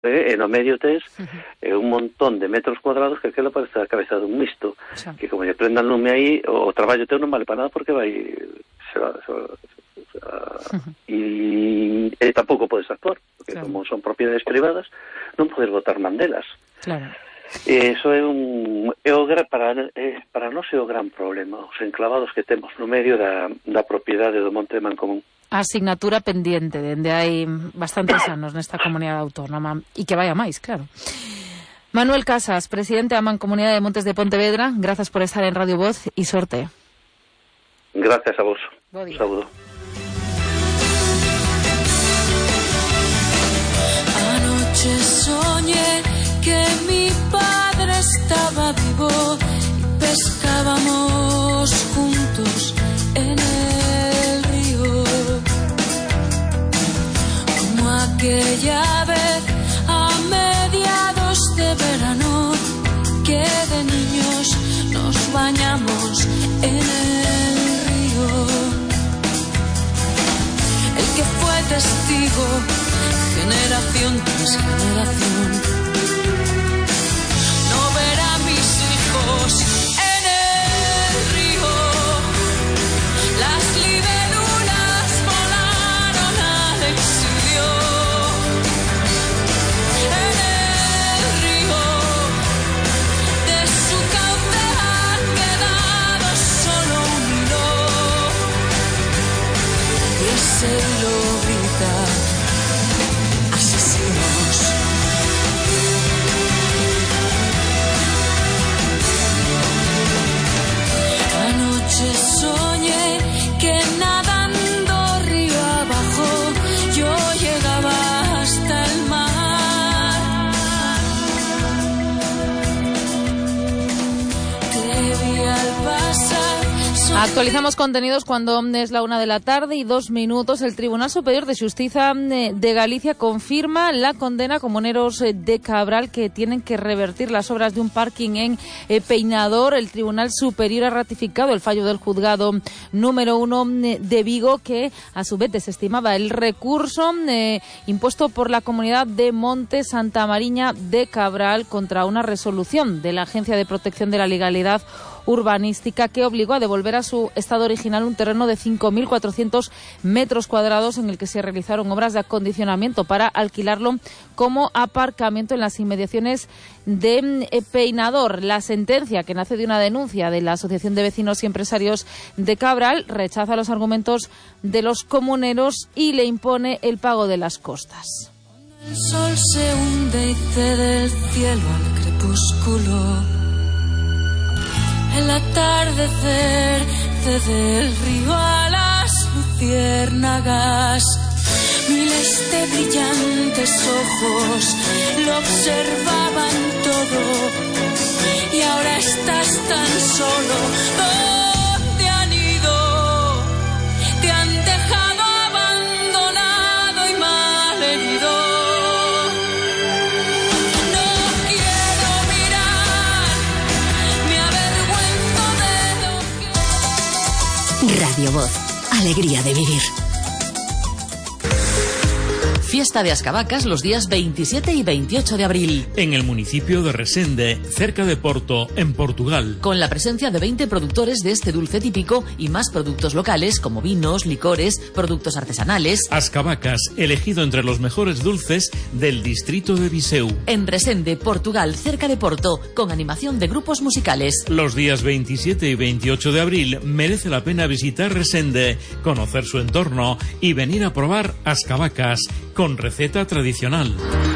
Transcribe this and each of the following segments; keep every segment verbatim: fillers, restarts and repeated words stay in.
eh, no medio tes uh-huh. eh, un montón de metros cuadrados que aquilo parece a cabeza dun misto, sí. Que como lle prendan lume aí, o traballo teu non vale para nada porque vai se va, se va, se va uh-huh. e, e tampouco podes actuar, porque claro. Como son propiedades privadas, non podes botar mandelas. Claro. E iso é un é o para é, para nós é o gran problema, os enclavados que temos no medio da da propiedade do Monte de Mancomún. Asignatura pendiente dende hai bastantes anos nesta comunidade autónoma e que vai a máis, claro. Manuel Casas, presidente da Mancomunidade de Montes de Pontevedra, grazas por estar en Radio Voz e sorte. Gracias a vos. Saúdo. Anoche soñé que mi padre estaba vivo y pescábamos juntos en el río, como aquella vez a mediados de verano que de niños nos bañamos en el río. El que fue testigo generación tras generación en el río. Las libélulas volaron al exilio. En el río de su cauce ha quedado solo un hilo, y ese hilo grita asesinos. Soñé que nadando río abajo yo llegaba hasta el mar. Te vi al pasar. Actualizamos contenidos cuando es la una de la tarde y dos minutos. El Tribunal Superior de Justicia de Galicia confirma la condena a comuneros de Cabral que tienen que revertir las obras de un parking en Peinador. El Tribunal Superior ha ratificado el fallo del juzgado número uno de Vigo, que a su vez desestimaba el recurso eh, impuesto por la comunidad de Monte Santa Mariña de Cabral contra una resolución de la Agencia de Protección de la Legalidad Urbanística que obligó a devolver a su estado original un terreno de cinco mil cuatrocientos metros cuadrados en el que se realizaron obras de acondicionamiento para alquilarlo como aparcamiento en las inmediaciones de Peinador. La sentencia, que nace de una denuncia de la Asociación de Vecinos y Empresarios de Cabral, rechaza los argumentos de los comuneros y le impone el pago de las costas. El sol se hunde y cede el cielo al crepúsculo. El atardecer cede el río a las luciérnagas. Miles de brillantes ojos lo observaban todo, y ahora estás tan solo. ¿Dónde han ido? Te han dejado abandonado y malherido. Radio Voz, alegría de vivir. Fiesta de Ascabacas los días veintisiete y veintiocho de abril. En el municipio de Resende, cerca de Porto, en Portugal. Con la presencia de veinte productores de este dulce típico y más productos locales como vinos, licores, productos artesanales. Ascabacas, elegido entre los mejores dulces del distrito de Viseu. En Resende, Portugal, cerca de Porto, con animación de grupos musicales. Los días veintisiete y veintiocho de abril merece la pena visitar Resende, conocer su entorno y venir a probar Ascabacas con receta tradicional.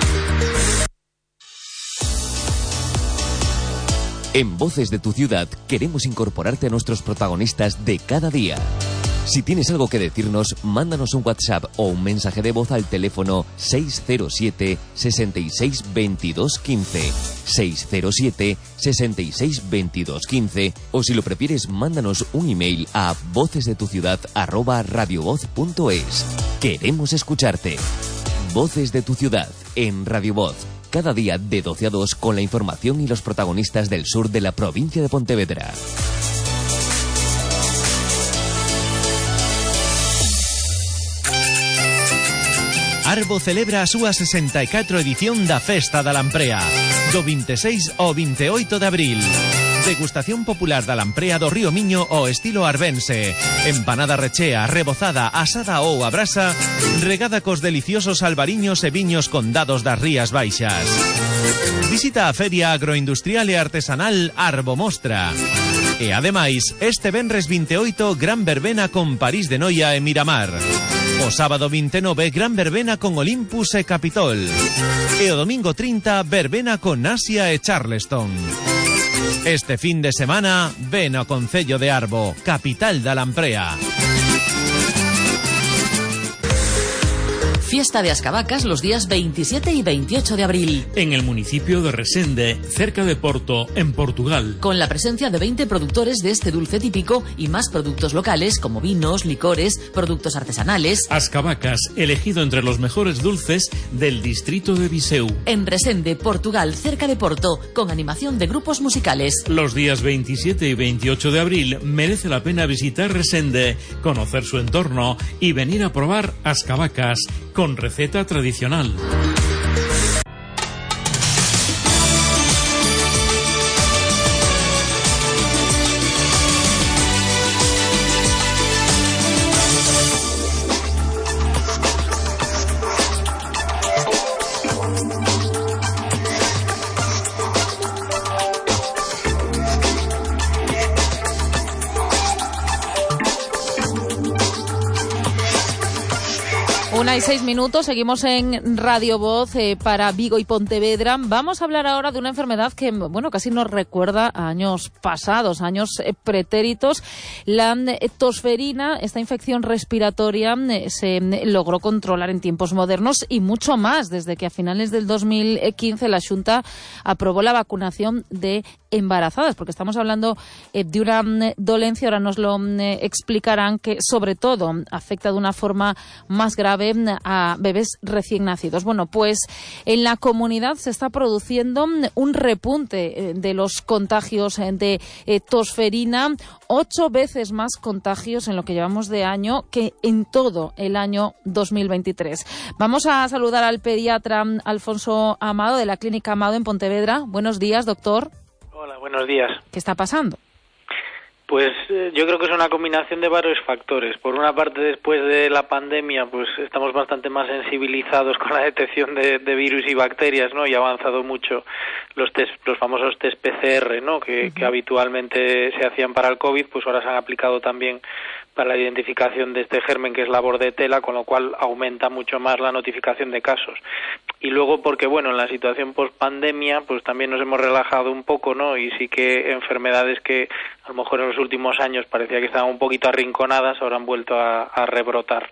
En Voces de tu Ciudad queremos incorporarte a nuestros protagonistas de cada día. Si tienes algo que decirnos, mándanos un WhatsApp o un mensaje de voz al teléfono seis cero siete, sesenta y seis, veintidós, quince, seis cero siete, sesenta y seis, veintidós, quince, o si lo prefieres, mándanos un email a vocesdetuciudad arroba radiovoz punto es. Queremos escucharte. Voces de tu Ciudad en Radio Voz, cada día de doce a dos con la información y los protagonistas del sur de la provincia de Pontevedra. Arbo celebra a súa sesenta e catro edición da Festa da Lamprea, do vinte e seis ao vinte e oito de abril. Degustación popular da lamprea do Río Miño ao estilo arbense. Empanada rechea, rebozada, asada ou a brasa, regada cos deliciosos albariños e viños condados das Rías Baixas. Visita a Feria Agroindustrial e Artesanal Arbo Mostra. E ademais, este venres vinte e oito, gran verbena con París de Noia e Miramar. O sábado vinte e nove, gran verbena con Olympus e Capitol. E o domingo trinta, verbena con Asia e Charleston. Este fin de semana, ven ao Concello de Arbo, capital da Lamprea. Fiesta de Ascabacas los días veintisiete y veintiocho de abril. En el municipio de Resende, cerca de Porto, en Portugal. Con la presencia de veinte productores de este dulce típico y más productos locales como vinos, licores, productos artesanales. Ascabacas, elegido entre los mejores dulces del distrito de Viseu. En Resende, Portugal, cerca de Porto, con animación de grupos musicales. Los días veintisiete y veintiocho de abril merece la pena visitar Resende, conocer su entorno y venir a probar Ascabacas con receta tradicional. Una y seis minutos, seguimos en Radio Voz eh, para Vigo y Pontevedra. Vamos a hablar ahora de una enfermedad que, bueno, casi nos recuerda a años pasados, años eh, pretéritos. La eh, tosferina, esta infección respiratoria, eh, se eh, logró controlar en tiempos modernos y mucho más, desde que a finales del dos mil quince la Xunta aprobó la vacunación de embarazadas, porque estamos hablando eh, de una eh, dolencia, ahora nos lo eh, explicarán, que sobre todo afecta de una forma más grave a bebés recién nacidos. Bueno, pues en la comunidad se está produciendo un repunte de los contagios de tosferina, ocho veces más contagios en lo que llevamos de año que en todo el año dos mil veintitrés. Vamos a saludar al pediatra Alfonso Amado de la Clínica Amado en Pontevedra. Buenos días, doctor. Hola, buenos días. ¿Qué está pasando? Pues eh, yo creo que es una combinación de varios factores. Por una parte, después de la pandemia, pues estamos bastante más sensibilizados con la detección de, de virus y bacterias, ¿no? Y ha avanzado mucho los test, los famosos test P C R, ¿no? Que, uh-huh. que habitualmente se hacían para el COVID, pues ahora se han aplicado también para la identificación de este germen, que es la bordetela, con lo cual aumenta mucho más la notificación de casos. Y luego porque, bueno, en la situación post-pandemia, pues también nos hemos relajado un poco, ¿no? Y sí que enfermedades que a lo mejor en los últimos años parecía que estaban un poquito arrinconadas, ahora han vuelto a, a rebrotar.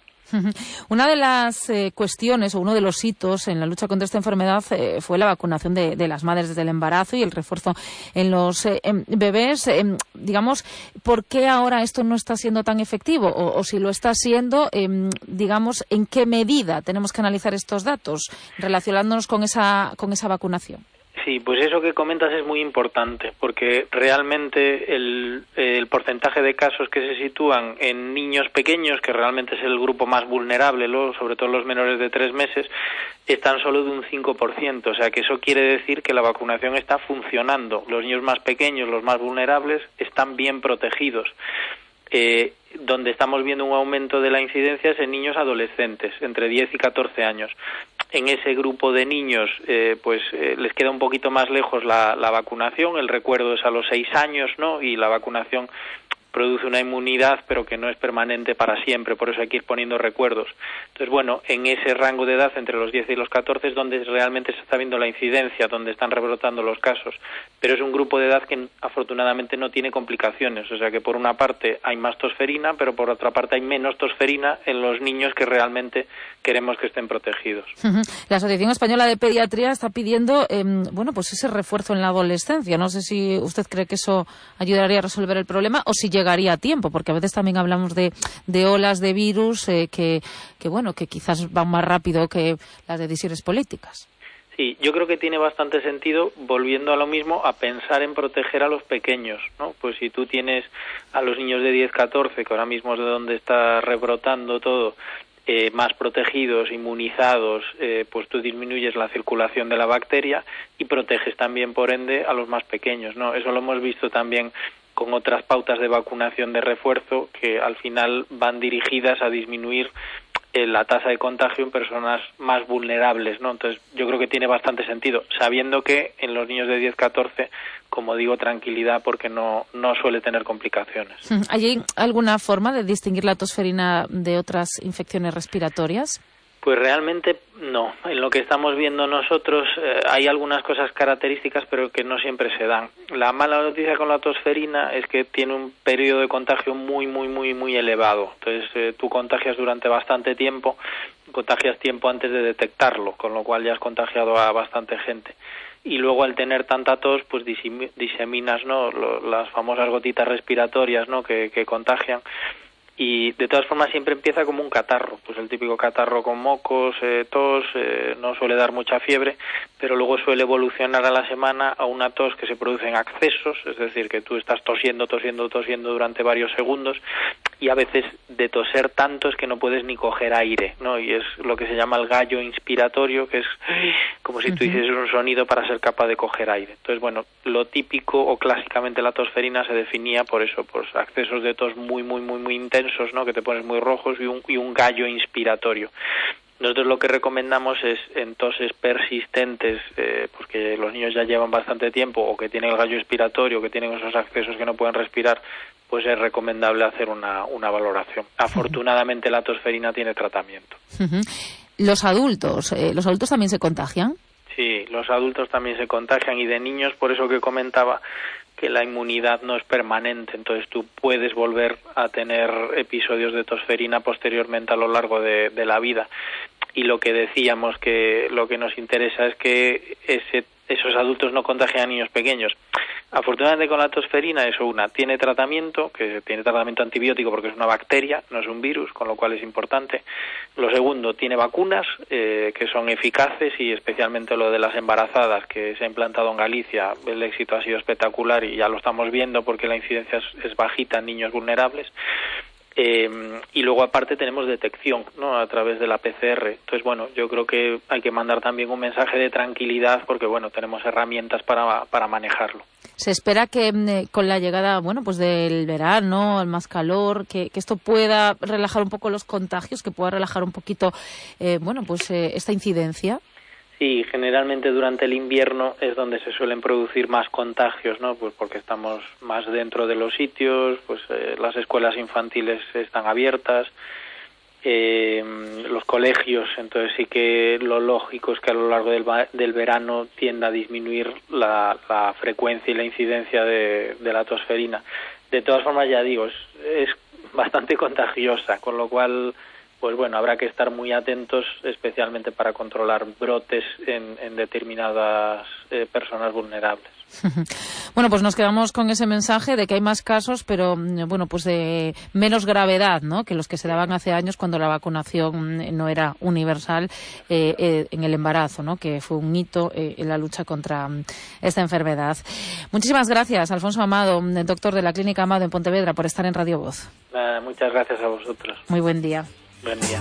Una de las eh, cuestiones o uno de los hitos en la lucha contra esta enfermedad eh, fue la vacunación de, de las madres desde el embarazo y el refuerzo en los eh, en bebés. Eh, digamos, ¿por qué ahora esto no está siendo tan efectivo? O, o si lo está siendo, eh, digamos, ¿en qué medida tenemos que analizar estos datos relacionándonos con esa, con esa vacunación? Sí, pues eso que comentas es muy importante, porque realmente el, el porcentaje de casos que se sitúan en niños pequeños, que realmente es el grupo más vulnerable, ¿no? Sobre todo los menores de tres meses, están solo de un cinco por ciento. O sea, que eso quiere decir que la vacunación está funcionando. Los niños más pequeños, los más vulnerables, están bien protegidos. Eh, donde estamos viendo un aumento de la incidencia es en niños adolescentes, entre diez y catorce años. En ese grupo de niños, eh, pues eh, les queda un poquito más lejos la, la vacunación. El recuerdo es a los seis años, ¿no? Y la vacunación produce una inmunidad, pero que no es permanente para siempre, por eso hay que ir poniendo recuerdos. Entonces, bueno, en ese rango de edad, entre los diez y los catorce, es donde realmente se está viendo la incidencia, donde están rebrotando los casos. Pero es un grupo de edad que afortunadamente no tiene complicaciones, o sea que por una parte hay más tosferina, pero por otra parte hay menos tosferina en los niños que realmente queremos que estén protegidos. La Asociación Española de Pediatría está pidiendo, eh, bueno, pues ese refuerzo en la adolescencia. No sé si usted cree que eso ayudaría a resolver el problema o si llegaría a tiempo, porque a veces también hablamos de, de olas de virus eh, que, que, bueno, que quizás van más rápido que las decisiones políticas. Sí, yo creo que tiene bastante sentido, volviendo a lo mismo, a pensar en proteger a los pequeños, ¿no? Pues si tú tienes a los niños de diez, catorce, que ahora mismo es de donde está rebrotando todo, eh, más protegidos, inmunizados, eh, pues tú disminuyes la circulación de la bacteria y proteges también, por ende, a los más pequeños, ¿no? Eso lo hemos visto también con otras pautas de vacunación de refuerzo que al final van dirigidas a disminuir eh, la tasa de contagio en personas más vulnerables, ¿no? Entonces yo creo que tiene bastante sentido, sabiendo que en los niños de diez a catorce, como digo, tranquilidad porque no, no suele tener complicaciones. ¿Hay alguna forma de distinguir la tosferina de otras infecciones respiratorias? Pues realmente no. En lo que estamos viendo nosotros eh, hay algunas cosas características, pero que no siempre se dan. La mala noticia con la tosferina es que tiene un periodo de contagio muy, muy, muy, muy elevado. Entonces eh, tú contagias durante bastante tiempo, contagias tiempo antes de detectarlo, con lo cual ya has contagiado a bastante gente. Y luego al tener tanta tos, pues diseminas, ¿no?, Lo, las famosas gotitas respiratorias, ¿no?, que, que contagian. Y de todas formas siempre empieza como un catarro, pues el típico catarro con mocos, eh, tos, eh, no suele dar mucha fiebre, pero luego suele evolucionar a la semana a una tos que se produce en accesos, es decir, que tú estás tosiendo, tosiendo, tosiendo durante varios segundos y a veces de toser tanto es que no puedes ni coger aire, ¿no? Y es lo que se llama el gallo inspiratorio, que es como si tú hicieses un sonido para ser capaz de coger aire. Entonces, bueno, lo típico o clásicamente la tosferina se definía por eso, por accesos de tos muy, muy, muy, muy intensos, ¿no?, que te pones muy rojos y un, y un gallo inspiratorio. Nosotros lo que recomendamos es en toses persistentes, eh, pues que los niños ya llevan bastante tiempo o que tienen el gallo inspiratorio, o que tienen esos accesos que no pueden respirar, pues es recomendable hacer una, una valoración. Afortunadamente la tosferina tiene tratamiento. Uh-huh. Los adultos, eh, ¿los adultos también se contagian? Sí, los adultos también se contagian y de niños, por eso que comentaba que la inmunidad no es permanente, entonces tú puedes volver a tener episodios de tosferina posteriormente a lo largo de, de la vida. Y lo que decíamos, que lo que nos interesa es que ese, esos adultos no contagien a niños pequeños. Afortunadamente con la tosferina, eso una, tiene tratamiento, que tiene tratamiento antibiótico porque es una bacteria, no es un virus, con lo cual es importante. Lo segundo, tiene vacunas eh, que son eficaces y especialmente lo de las embarazadas que se ha implantado en Galicia, el éxito ha sido espectacular y ya lo estamos viendo porque la incidencia es, es bajita en niños vulnerables. Eh, y luego aparte tenemos detección, ¿no?, a través de la P C R. Entonces, bueno, yo creo que hay que mandar también un mensaje de tranquilidad porque, bueno, tenemos herramientas para, para manejarlo. Se espera que eh, con la llegada, bueno, pues del verano, el más calor, que, que esto pueda relajar un poco los contagios, que pueda relajar un poquito, eh, bueno, pues eh, esta incidencia. Sí, generalmente durante el invierno es donde se suelen producir más contagios, ¿no? Pues porque estamos más dentro de los sitios, pues eh, las escuelas infantiles están abiertas, eh, los colegios, entonces sí que lo lógico es que a lo largo del, del verano tienda a disminuir la, la frecuencia y la incidencia de, de la tosferina. De todas formas, ya digo, es, es bastante contagiosa, con lo cual, pues bueno, habrá que estar muy atentos, especialmente para controlar brotes en, en determinadas eh, personas vulnerables. Bueno, pues nos quedamos con ese mensaje de que hay más casos, pero bueno, pues de menos gravedad, ¿no?, que los que se daban hace años cuando la vacunación no era universal eh, eh, en el embarazo, ¿no?, que fue un hito eh, en la lucha contra esta enfermedad. Muchísimas gracias, Alfonso Amado, doctor de la Clínica Amado en Pontevedra, por estar en Radio Voz. Eh, muchas gracias a vosotros. Muy buen día. Buen día.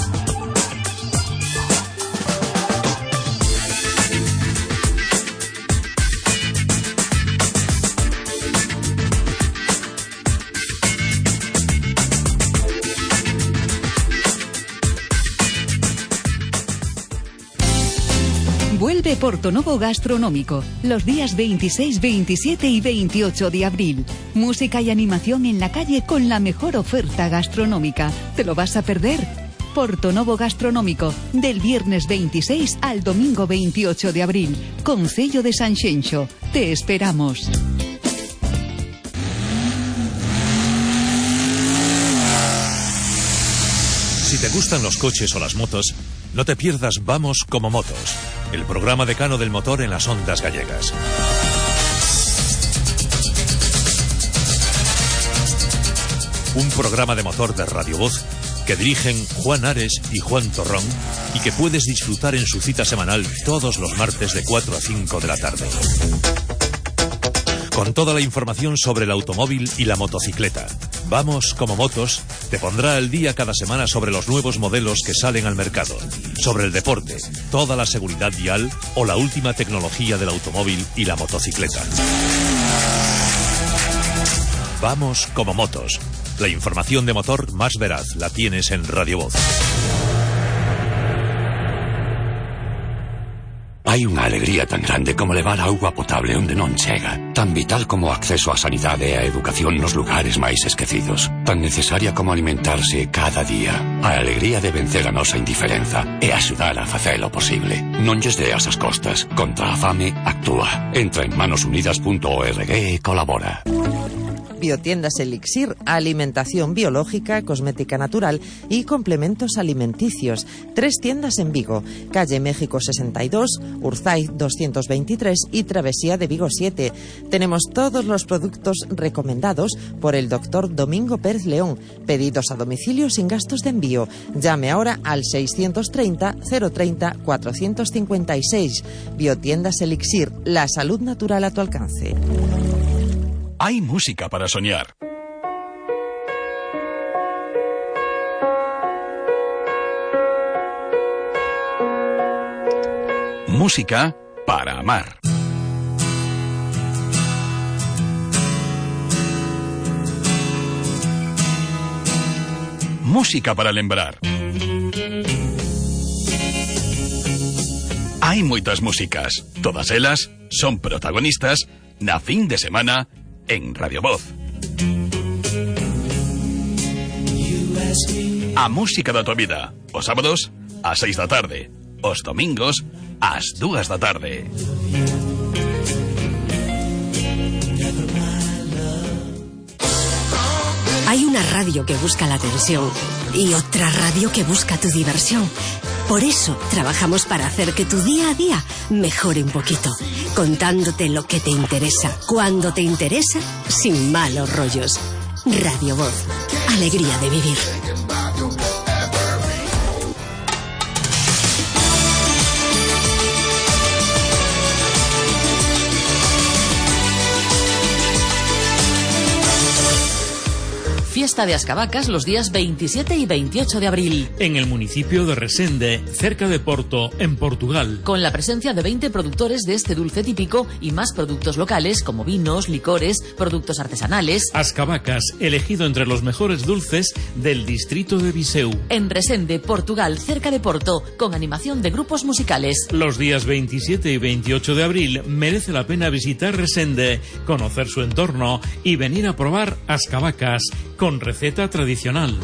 Vuelve Portonovo Gastronómico, los días veintiséis, veintisiete y veintiocho de abril. Música y animación en la calle con la mejor oferta gastronómica. ¿Te lo vas a perder? Portonovo Gastronómico, del viernes veintiséis al domingo veintiocho de abril. Concello de Sanxenxo. Te esperamos. Si te gustan los coches o las motos, no te pierdas Vamos como Motos, el programa decano del motor en las ondas gallegas. Un programa de motor de Radio Voz que dirigen Juan Ares y Juan Torrón y que puedes disfrutar en su cita semanal todos los martes de cuatro a cinco de la tarde. Con toda la información sobre el automóvil y la motocicleta, Vamos como motos te pondrá al día cada semana sobre los nuevos modelos que salen al mercado, sobre el deporte, toda la seguridad vial o la última tecnología del automóvil y la motocicleta. Vamos como motos. La información de motor más veraz la tienes en Radio Voz. Hai unha alegría tan grande como levar auga potable onde non chega, tan vital como o acceso á sanidade e á educación nos lugares máis esquecidos, tan necesaria como alimentarse cada día. A alegría de vencer a nosa indiferenza e axudar a facelo posible. Non lles deas as costas. Contra a fame, actúa. Entra en manos unidas punto org e colabora. Biotiendas Elixir, alimentación biológica, cosmética natural y complementos alimenticios. Tres tiendas en Vigo, calle México sesenta y dos, Urzay doscientos veintitrés y Travesía de Vigo siete. Tenemos todos los productos recomendados por el doctor Domingo Pérez León. Pedidos a domicilio sin gastos de envío. Llame ahora al seiscientos treinta, cero treinta, cuatrocientos cincuenta y seis. Biotiendas Elixir, la salud natural a tu alcance. Hay música para soñar. Música para amar. Música para lembrar. Hai moitas músicas. Todas elas son protagonistas na fin de semana en Radio Voz. A música da tua vida. Os sábados, ás seis da tarde. Os domingos, ás dúas da tarde. Hay una radio que busca la atención y otra radio que busca tu diversión. Por eso trabajamos para hacer que tu día a día mejore un poquito, contándote lo que te interesa, cuando te interesa, sin malos rollos. Radio Voz, alegría de vivir. Fiesta de Ascabacas los días veintisiete y veintiocho de abril. En el municipio de Resende, cerca de Porto, en Portugal. Con la presencia de veinte productores de este dulce típico y más productos locales como vinos, licores, productos artesanales. Ascabacas, elegido entre los mejores dulces del distrito de Viseu. En Resende, Portugal, cerca de Porto, con animación de grupos musicales. Los días veintisiete y veintiocho de abril merece la pena visitar Resende, conocer su entorno y venir a probar Ascabacas con receta tradicional.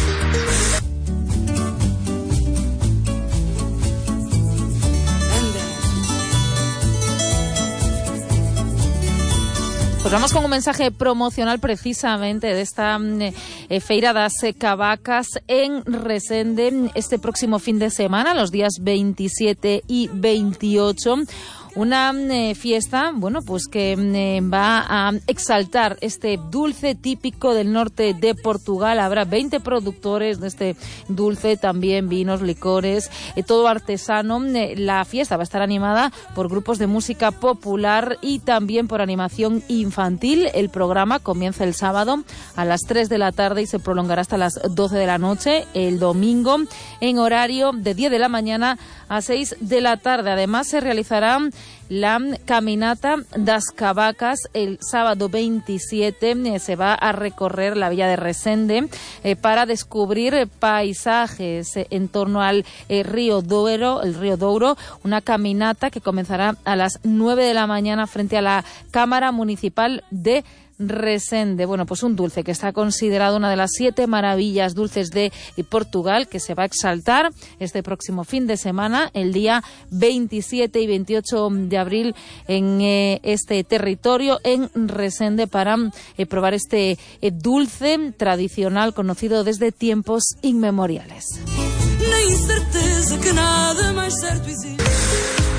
Pues vamos con un mensaje promocional precisamente de esta eh, Feira das Cabacas en Resende este próximo fin de semana, los días veintisiete y veintiocho. Una eh, fiesta, bueno, pues que eh, va a exaltar este dulce típico del norte de Portugal. Habrá veinte productores de este dulce, también vinos, licores, eh, todo artesano. Eh, la fiesta va a estar animada por grupos de música popular y también por animación infantil. El programa comienza el sábado a las tres de la tarde y se prolongará hasta las doce de la noche. El domingo en horario de diez de la mañana a seis de la tarde. Además se realizará la caminata das Cabacas el sábado veintisiete. Eh, se va a recorrer la villa de Resende eh, para descubrir eh, paisajes eh, en torno al eh, río Douro, el río Douro, una caminata que comenzará a las nueve de la mañana frente a la Cámara Municipal de Resende. Bueno, pues un dulce que está considerado una de las siete maravillas dulces de Portugal, que se va a exaltar este próximo fin de semana, el día veintisiete y veintiocho de abril en eh, este territorio, en Resende, para eh, probar este eh, dulce tradicional conocido desde tiempos inmemoriales.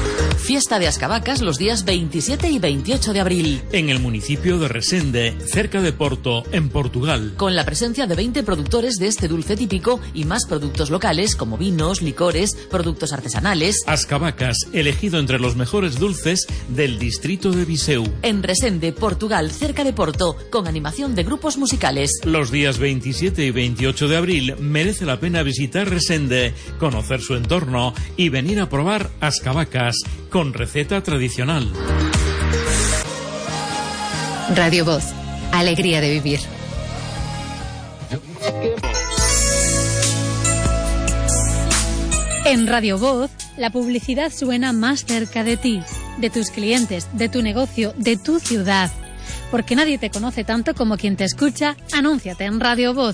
Fiesta de Ascabacas los días veintisiete y veintiocho de abril. En el municipio de Resende, cerca de Porto, en Portugal. Con la presencia de veinte productores de este dulce típico y más productos locales como vinos, licores, productos artesanales. Ascabacas, elegido entre los mejores dulces del distrito de Viseu. En Resende, Portugal, cerca de Porto, con animación de grupos musicales. Los días veintisiete y veintiocho de abril merece la pena visitar Resende, conocer su entorno y venir a probar ascabacas con receta tradicional. Radio Voz, alegría de vivir. En Radio Voz, la publicidad suena más cerca de ti, de tus clientes, de tu negocio, de tu ciudad. Porque nadie te conoce tanto como quien te escucha. Anúnciate en Radio Voz.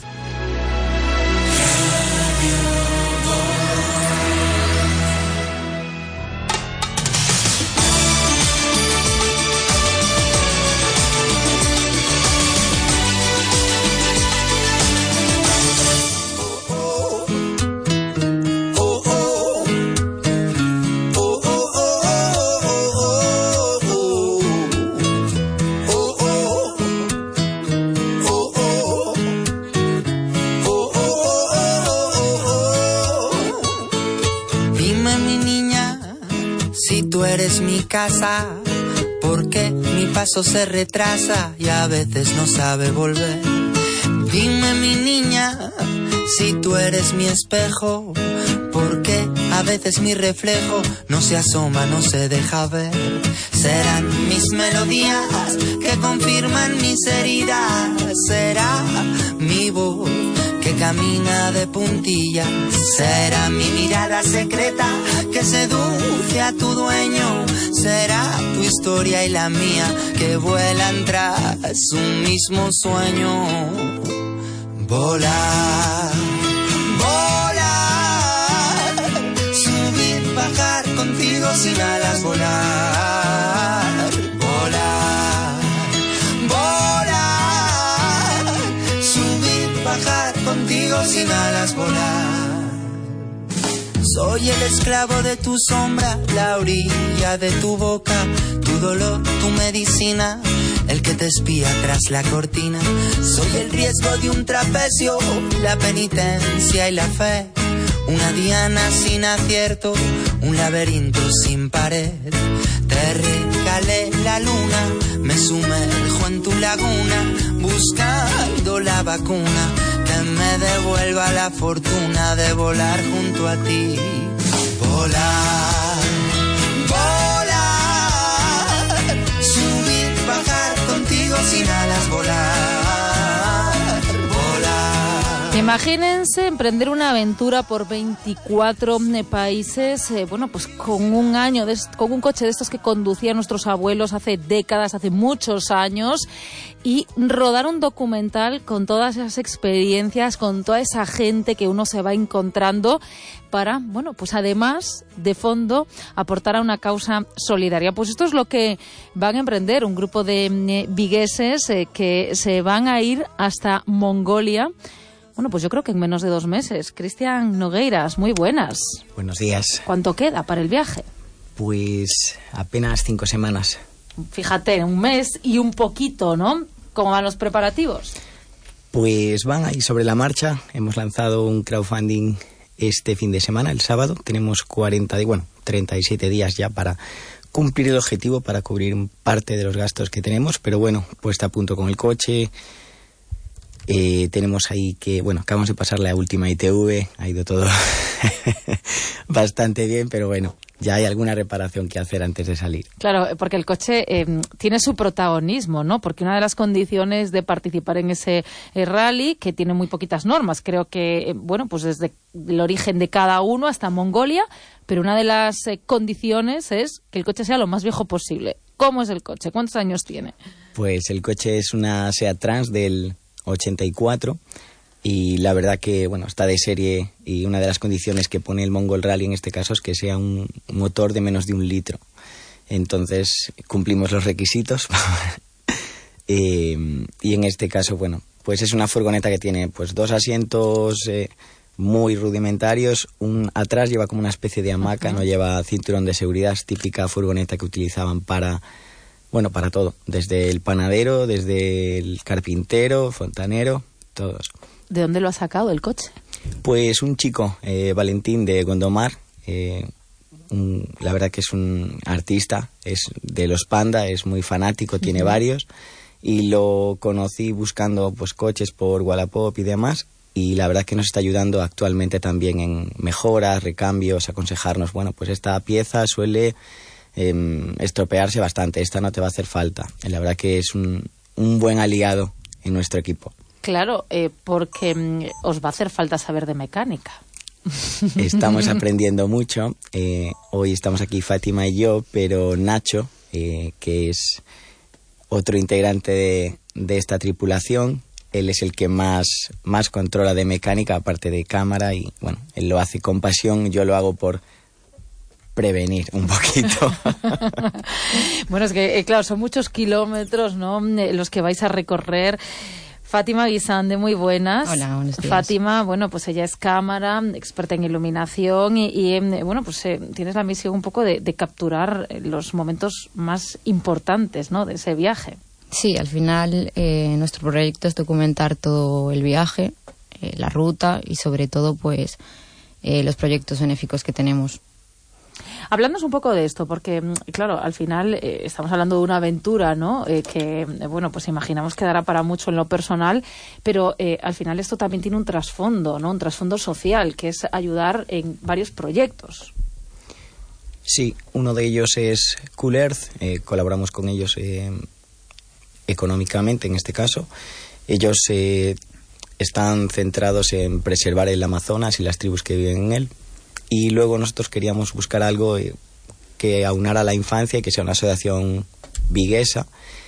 Eres mi casa, porque mi paso se retrasa y a veces no sabe volver. Dime mi niña, si tú eres mi espejo, porque a veces mi reflejo no se asoma, no se deja ver. Serán mis melodías que confirman mis heridas, será mi voz que camina de puntillas, será mi mirada secreta que seduce a tu dueño, será tu historia y la mía que vuelan tras un mismo sueño. Volar, volar, subir, bajar contigo sin alas, volar, volar, volar, subir, bajar contigo sin alas, volar. Soy el esclavo de tu sombra, la orilla de tu boca, tu dolor, tu medicina, el que te espía tras la cortina. Soy el riesgo de un trapecio, la penitencia y la fe, una diana sin acierto, un laberinto sin pared. Te regalé la luna, me sumerjo en tu laguna, buscando la vacuna que me devuelva la fortuna de volar junto a ti. Volar, volar, subir, bajar contigo sin alas, volar, volar. Imagínense emprender una aventura por veinticuatro países, eh, bueno, pues con un año, de, con un coche de estos que conducían nuestros abuelos hace décadas, hace muchos años, y rodar un documental con todas esas experiencias, con toda esa gente que uno se va encontrando para, bueno, pues además, de fondo, aportar a una causa solidaria. Pues esto es lo que van a emprender un grupo de eh, vigueses eh, que se van a ir hasta Mongolia. Bueno, pues yo creo que en menos de dos meses. Cristian Nogueiras, muy buenas. Buenos días. ¿Cuánto queda para el viaje? Pues apenas cinco semanas. Fíjate, un mes y un poquito, ¿no? ¿Cómo van los preparativos? Pues van ahí sobre la marcha. Hemos lanzado un crowdfunding este fin de semana, el sábado. Tenemos cuarenta, bueno, treinta y siete días ya para cumplir el objetivo, para cubrir parte de los gastos que tenemos. Pero bueno, puesta a punto con el coche. Eh, tenemos ahí que, bueno, acabamos de pasar la última I T V, ha ido todo bastante bien, pero bueno, ya hay alguna reparación que hacer antes de salir. Claro, porque el coche eh, tiene su protagonismo, ¿no? Porque una de las condiciones de participar en ese eh, rally, que tiene muy poquitas normas, creo que, eh, bueno, pues desde el origen de cada uno hasta Mongolia, pero una de las eh, condiciones es que el coche sea lo más viejo posible. ¿Cómo es el coche? ¿Cuántos años tiene? Pues el coche es una Seat Trans del ochenta y cuatro y la verdad que, bueno, está de serie, y una de las condiciones que pone el Mongol Rally en este caso es que sea un motor de menos de un litro. Entonces cumplimos los requisitos eh, y en este caso, bueno, pues es una furgoneta que tiene pues dos asientos, eh, muy rudimentarios. Un atrás lleva como una especie de hamaca, uh-huh. no lleva cinturón de seguridad, es típica furgoneta que utilizaban para, bueno, para todo, desde el panadero, desde el carpintero, fontanero, todos. ¿De dónde lo ha sacado el coche? Pues un chico, eh, Valentín de Gondomar, eh, un, la verdad que es un artista, es de los Panda, es muy fanático, tiene uh-huh. varios, y lo conocí buscando pues coches por Wallapop y demás, y la verdad que nos está ayudando actualmente también en mejoras, recambios, aconsejarnos, bueno, pues esta pieza suele eh, estropearse bastante, esta no te va a hacer falta. La verdad que es un, un buen aliado en nuestro equipo. Claro, eh, porque mm, os va a hacer falta saber de mecánica. Estamos aprendiendo mucho. Eh, hoy estamos aquí Fátima y yo, pero Nacho, eh, que es otro integrante de, de esta tripulación, él es el que más, más controla de mecánica, aparte de cámara, y bueno, él lo hace con pasión, yo lo hago por prevenir un poquito. Bueno, es que, eh, claro, son muchos kilómetros, ¿no?, los que vais a recorrer. Fátima Guisande, muy buenas. Hola, buenos días. Fátima, bueno, pues ella es cámara, experta en iluminación y, y bueno, pues eh, tienes la misión un poco de, de capturar los momentos más importantes, ¿no?, de ese viaje. Sí, al final eh, nuestro proyecto es documentar todo el viaje, eh, la ruta y sobre todo pues eh, los proyectos benéficos que tenemos. Hablándonos un poco de esto, porque claro, al final eh, estamos hablando de una aventura, ¿no?, eh, que eh, bueno, pues imaginamos que dará para mucho en lo personal, pero eh, al final esto también tiene un trasfondo, ¿no?, un trasfondo social, que es ayudar en varios proyectos. Sí, uno de ellos es Cool Earth, eh, colaboramos con ellos eh, económicamente en este caso. Ellos eh, están centrados en preservar el Amazonas y las tribus que viven en él, y luego nosotros queríamos buscar algo eh, que aunara la infancia y que sea una asociación viguesa,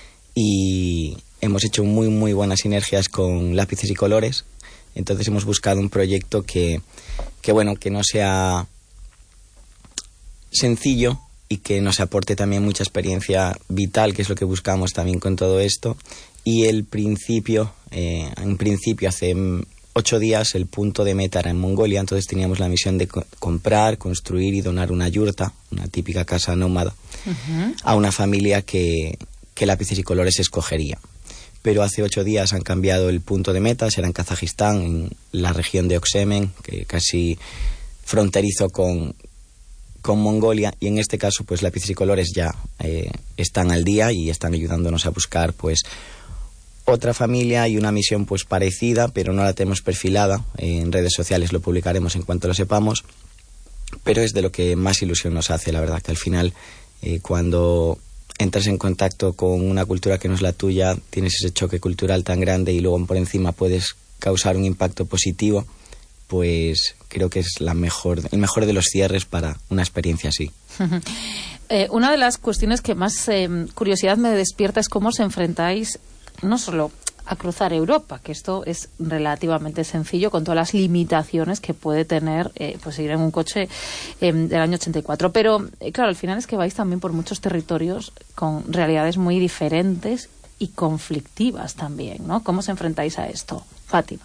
y hemos hecho muy muy buenas sinergias con Lápices y Colores. Entonces hemos buscado un proyecto que, que bueno, que no sea sencillo y que nos aporte también mucha experiencia vital, que es lo que buscamos también con todo esto. Y el principio, eh, en principio hace ocho días el punto de meta era en Mongolia, entonces teníamos la misión de co- comprar, construir y donar una yurta, una típica casa nómada, uh-huh. a una familia que, que Lápices y Colores escogería. Pero hace ocho días han cambiado el punto de meta, será en Kazajistán, en la región de Oksemen, que casi fronterizo con... con Mongolia, y en este caso pues Lápices y Colores ya eh, están al día y están ayudándonos a buscar pues otra familia y una misión pues parecida, pero no la tenemos perfilada en redes sociales, lo publicaremos en cuanto lo sepamos, pero es de lo que más ilusión nos hace, la verdad, que al final eh, cuando entras en contacto con una cultura que no es la tuya, tienes ese choque cultural tan grande y luego por encima puedes causar un impacto positivo, pues creo que es la mejor, el mejor de los cierres para una experiencia así. eh, una de las cuestiones que más eh, curiosidad me despierta es cómo os enfrentáis no solo a cruzar Europa, que esto es relativamente sencillo con todas las limitaciones que puede tener eh, pues ir en un coche eh, del año ochenta y cuatro, pero eh, claro, al final es que vais también por muchos territorios con realidades muy diferentes y conflictivas también, ¿no? ¿Cómo os enfrentáis a esto, Fátima?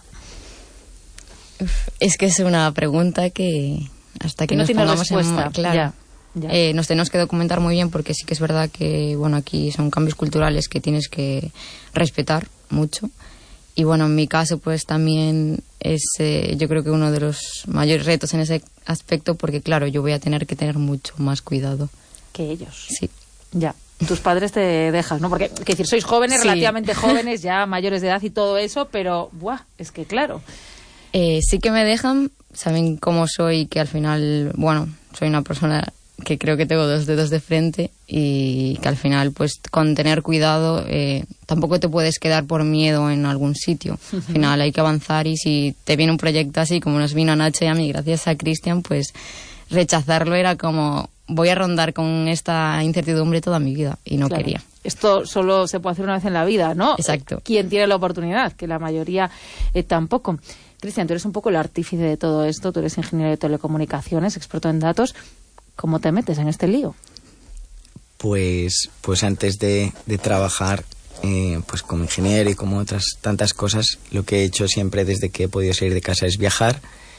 Es que es una pregunta que hasta que, que no nos pongamos respuesta. En claro, ya, ya. Eh, nos tenemos que documentar muy bien, porque sí que es verdad que bueno, aquí son cambios culturales que tienes que respetar mucho, y bueno, en mi caso pues también es eh, yo creo que uno de los mayores retos en ese aspecto, porque claro, yo voy a tener que tener mucho más cuidado que ellos. Sí. Ya. Tus padres te dejan, ¿no? Porque, que decir, sois jóvenes, sí. relativamente jóvenes, ya mayores de edad y todo eso, pero buah, es que claro. Eh, sí que me dejan, saben cómo soy, que al final, bueno, soy una persona que creo que tengo dos dedos de frente, y que al final, pues con tener cuidado, eh, tampoco te puedes quedar por miedo en algún sitio. Al final hay que avanzar, y si te viene un proyecto así, como nos vino a Nacho y a mí, gracias a Cristian, pues rechazarlo era como, voy a rondar con esta incertidumbre toda mi vida, y no claro. quería. Esto solo se puede hacer una vez en la vida, ¿no? Exacto. ¿Quién tiene la oportunidad? Que la mayoría eh, tampoco. Cristian, tú eres un poco el artífice de todo esto, tú eres ingeniero de telecomunicaciones, experto en datos. ¿Cómo te metes en este lío? Pues, pues antes de, de trabajar eh, pues como ingeniero y como otras tantas cosas, lo que he hecho siempre desde que he podido salir de casa es viajar,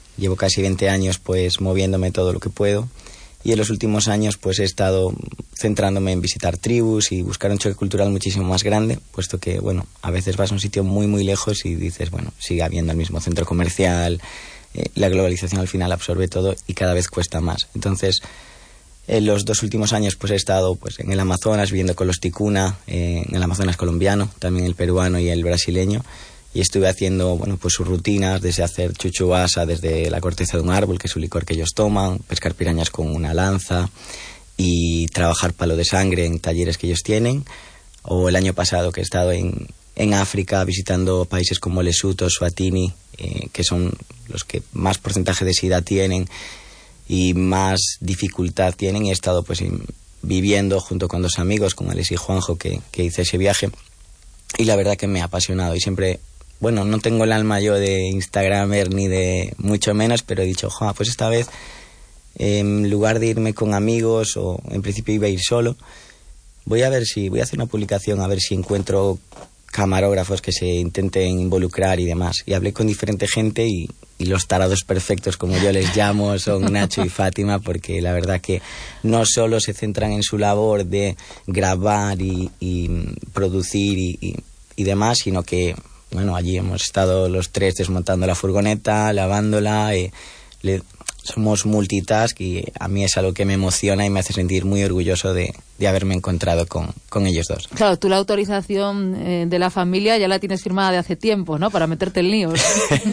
llevo casi veinte años pues moviéndome todo lo que puedo, y en los últimos años pues he estado centrándome en visitar tribus y buscar un choque cultural muchísimo más grande, puesto que, bueno, a veces vas a un sitio muy muy lejos y dices, bueno, sigue habiendo el mismo centro comercial, eh, la globalización al final absorbe todo y cada vez cuesta más. Entonces, en los dos últimos años pues he estado pues en el Amazonas viviendo con los ticuna, eh, en el Amazonas colombiano, también el peruano y el brasileño, y estuve haciendo, bueno, pues sus rutinas, desde hacer chuchuasa desde la corteza de un árbol, que es un licor que ellos toman, pescar pirañas con una lanza y trabajar palo de sangre en talleres que ellos tienen. O el año pasado que he estado en, en África visitando países como Lesotho, Swatini, eh, que son los que más porcentaje de sida tienen y más dificultad tienen, y he estado pues viviendo junto con dos amigos, con Alex y Juanjo, que, que hice ese viaje, y la verdad que me ha apasionado. Y siempre, bueno, no tengo el alma yo de instagramer ni de mucho menos, pero he dicho, joder, pues esta vez en lugar de irme con amigos, o en principio iba a ir solo, voy a ver si, voy a hacer una publicación a ver si encuentro camarógrafos que se intenten involucrar y demás. Y hablé con diferente gente y, y los tarados perfectos, como yo les llamo, son Nacho y Fátima, porque la verdad que no solo se centran en su labor de grabar y, y producir y, y, y demás, sino que, bueno, allí hemos estado los tres desmontando la furgoneta, lavándola, eh, le, somos multitask, y a mí es algo que me emociona y me hace sentir muy orgulloso de, de haberme encontrado con, con ellos dos. Claro, tú la autorización eh, de la familia ya la tienes firmada de hace tiempo, ¿no? Para meterte en líos.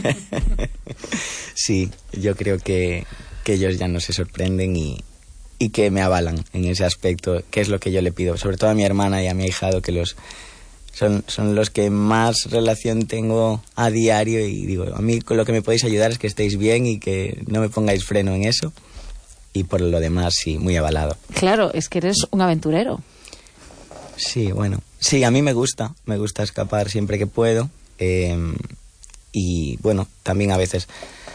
Sí, yo creo que, que ellos ya no se sorprenden y, y que me avalan en ese aspecto, que es lo que yo le pido, sobre todo a mi hermana y a mi ahijado, que los son, son los que más relación tengo a diario, y digo, a mí con lo que me podéis ayudar es que estéis bien y que no me pongáis freno en eso, y por lo demás sí, muy avalado. Claro, es que eres un aventurero. Sí, bueno, sí, a mí me gusta, me gusta escapar siempre que puedo, eh, y bueno, también a veces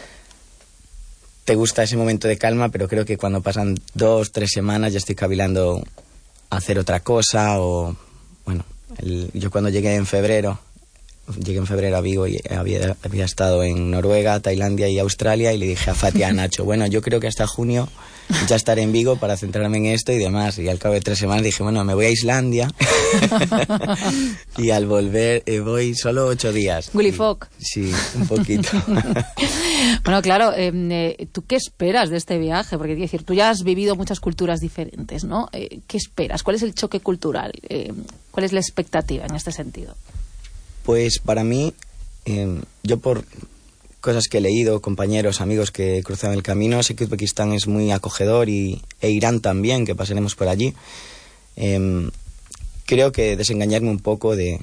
te gusta ese momento de calma, pero creo que cuando pasan dos, tres semanas ya estoy cavilando a hacer otra cosa. O bueno, el, yo cuando llegué en febrero, llegué en febrero a Vigo y había, había estado en Noruega, Tailandia y Australia, y le dije a Fati y a Nacho, bueno, yo creo que hasta junio ya estaré en Vigo para centrarme en esto y demás. Y al cabo de tres semanas dije, bueno, me voy a Islandia y al volver eh, voy solo ocho días. Willy Fogg. Sí, un poquito. Bueno, claro, eh, ¿tú qué esperas de este viaje? Porque, quiero decir, tú ya has vivido muchas culturas diferentes, ¿no? Eh, ¿Qué esperas? ¿Cuál es el choque cultural? Eh, ¿Cuál es la expectativa en este sentido? Pues para mí, eh, yo por cosas que he leído, compañeros, amigos que he cruzado el camino, sé que Uzbekistán es muy acogedor, y, e Irán también, que pasaremos por allí. Eh, creo que desengañarme un poco de,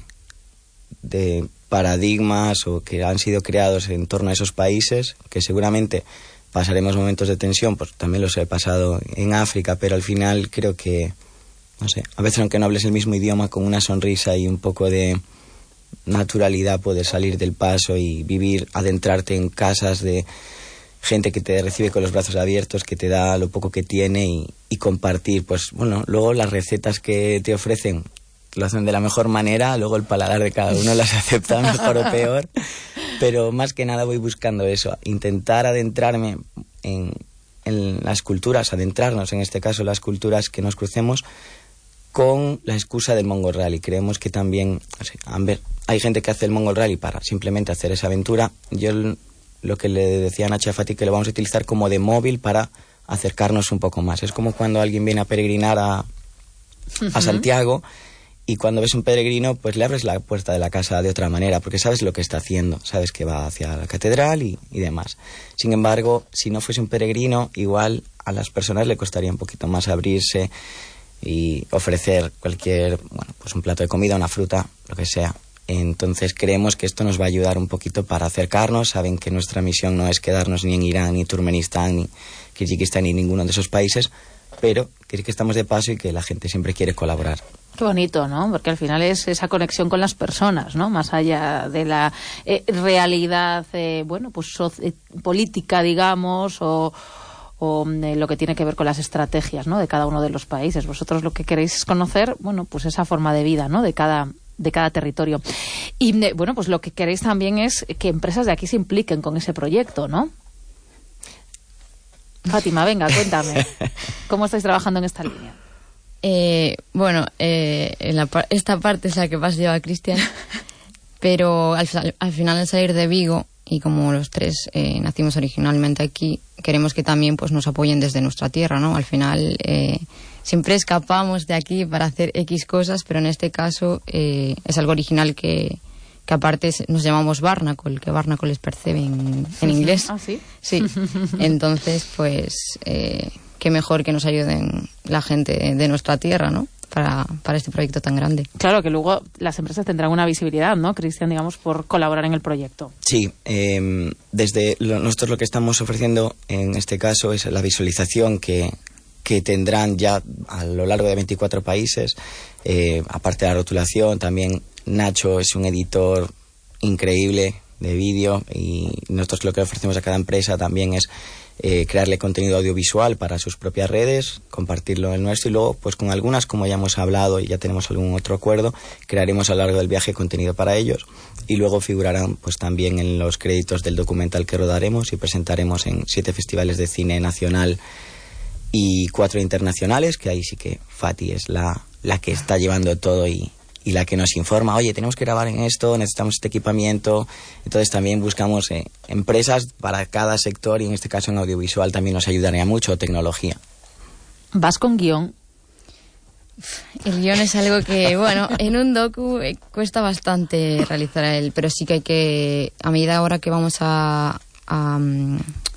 de paradigmas o que han sido creados en torno a esos países, que seguramente pasaremos momentos de tensión, pues también los he pasado en África, pero al final creo que, no sé, a veces aunque no hables el mismo idioma, con una sonrisa y un poco de naturalidad poder salir del paso y vivir, adentrarte en casas de gente que te recibe con los brazos abiertos, que te da lo poco que tiene, y, y compartir, pues bueno, luego las recetas que te ofrecen lo hacen de la mejor manera, luego el paladar de cada uno las acepta mejor o peor, pero más que nada voy buscando eso, intentar adentrarme en, en las culturas, adentrarnos en este caso las culturas que nos crucemos, con la excusa del Mongol Rally. Creemos que también, o sea, a ver, hay gente que hace el Mongol Rally para simplemente hacer esa aventura. Yo lo que le decía a Nacha Fati, que lo vamos a utilizar como de móvil para acercarnos un poco más. Es como cuando alguien viene a peregrinar a, uh-huh. a Santiago, y cuando ves un peregrino, pues le abres la puerta de la casa de otra manera, porque sabes lo que está haciendo, sabes que va hacia la catedral y, y demás. Sin embargo, si no fuese un peregrino, igual a las personas le costaría un poquito más abrirse y ofrecer cualquier, bueno, pues un plato de comida, una fruta, lo que sea. Entonces creemos que esto nos va a ayudar un poquito para acercarnos. Saben que nuestra misión no es quedarnos ni en Irán, ni Turkmenistán, ni Kirguistán, ni ninguno de esos países, pero que, que estamos de paso y que la gente siempre quiere colaborar. Qué bonito, ¿no? Porque al final es esa conexión con las personas, ¿no? Más allá de la eh, realidad, eh, bueno, pues so- eh, política, digamos, o... o eh, lo que tiene que ver con las estrategias, ¿no?, de cada uno de los países. Vosotros lo que queréis es conocer, bueno, pues esa forma de vida, ¿no?, de cada de cada territorio. Y eh, bueno, pues lo que queréis también es que empresas de aquí se impliquen con ese proyecto, ¿no? Fátima, venga, cuéntame. ¿Cómo estáis trabajando en esta línea? Eh, bueno, eh, en la, esta parte es la que más lleva Cristian, pero al, al final al salir de Vigo, y como los tres eh, nacimos originalmente aquí, queremos que también pues nos apoyen desde nuestra tierra, ¿no? Al final eh, siempre escapamos de aquí para hacer X cosas, pero en este caso eh, es algo original que, que aparte nos llamamos Barnacle, que Barnacle es percebe en, en inglés. ¿Ah, sí? Sí. Entonces, pues... Eh, qué mejor que nos ayuden la gente de nuestra tierra, ¿no? Para, para este proyecto tan grande. Claro, que luego las empresas tendrán una visibilidad, ¿no, Cristian, digamos, por colaborar en el proyecto? Sí, eh, desde lo, nosotros lo que estamos ofreciendo en este caso es la visualización que, que tendrán ya a lo largo de veinticuatro países, eh, aparte de la rotulación, también Nacho es un editor increíble de vídeo y nosotros lo que ofrecemos a cada empresa también es Eh, crearle contenido audiovisual para sus propias redes, compartirlo en el nuestro y luego pues con algunas, como ya hemos hablado y ya tenemos algún otro acuerdo, crearemos a lo largo del viaje contenido para ellos y luego figurarán pues también en los créditos del documental que rodaremos y presentaremos en siete festivales de cine nacional y cuatro internacionales, que ahí sí que Fati es la, la que está llevando todo y y la que nos informa, oye, tenemos que grabar en esto, necesitamos este equipamiento. Entonces también buscamos eh, empresas para cada sector y en este caso en audiovisual también nos ayudaría mucho, tecnología. ¿Vas con guión? El guión es algo que, bueno, en un docu eh, cuesta bastante realizar él, pero sí que hay que, a medida ahora que vamos a... a um,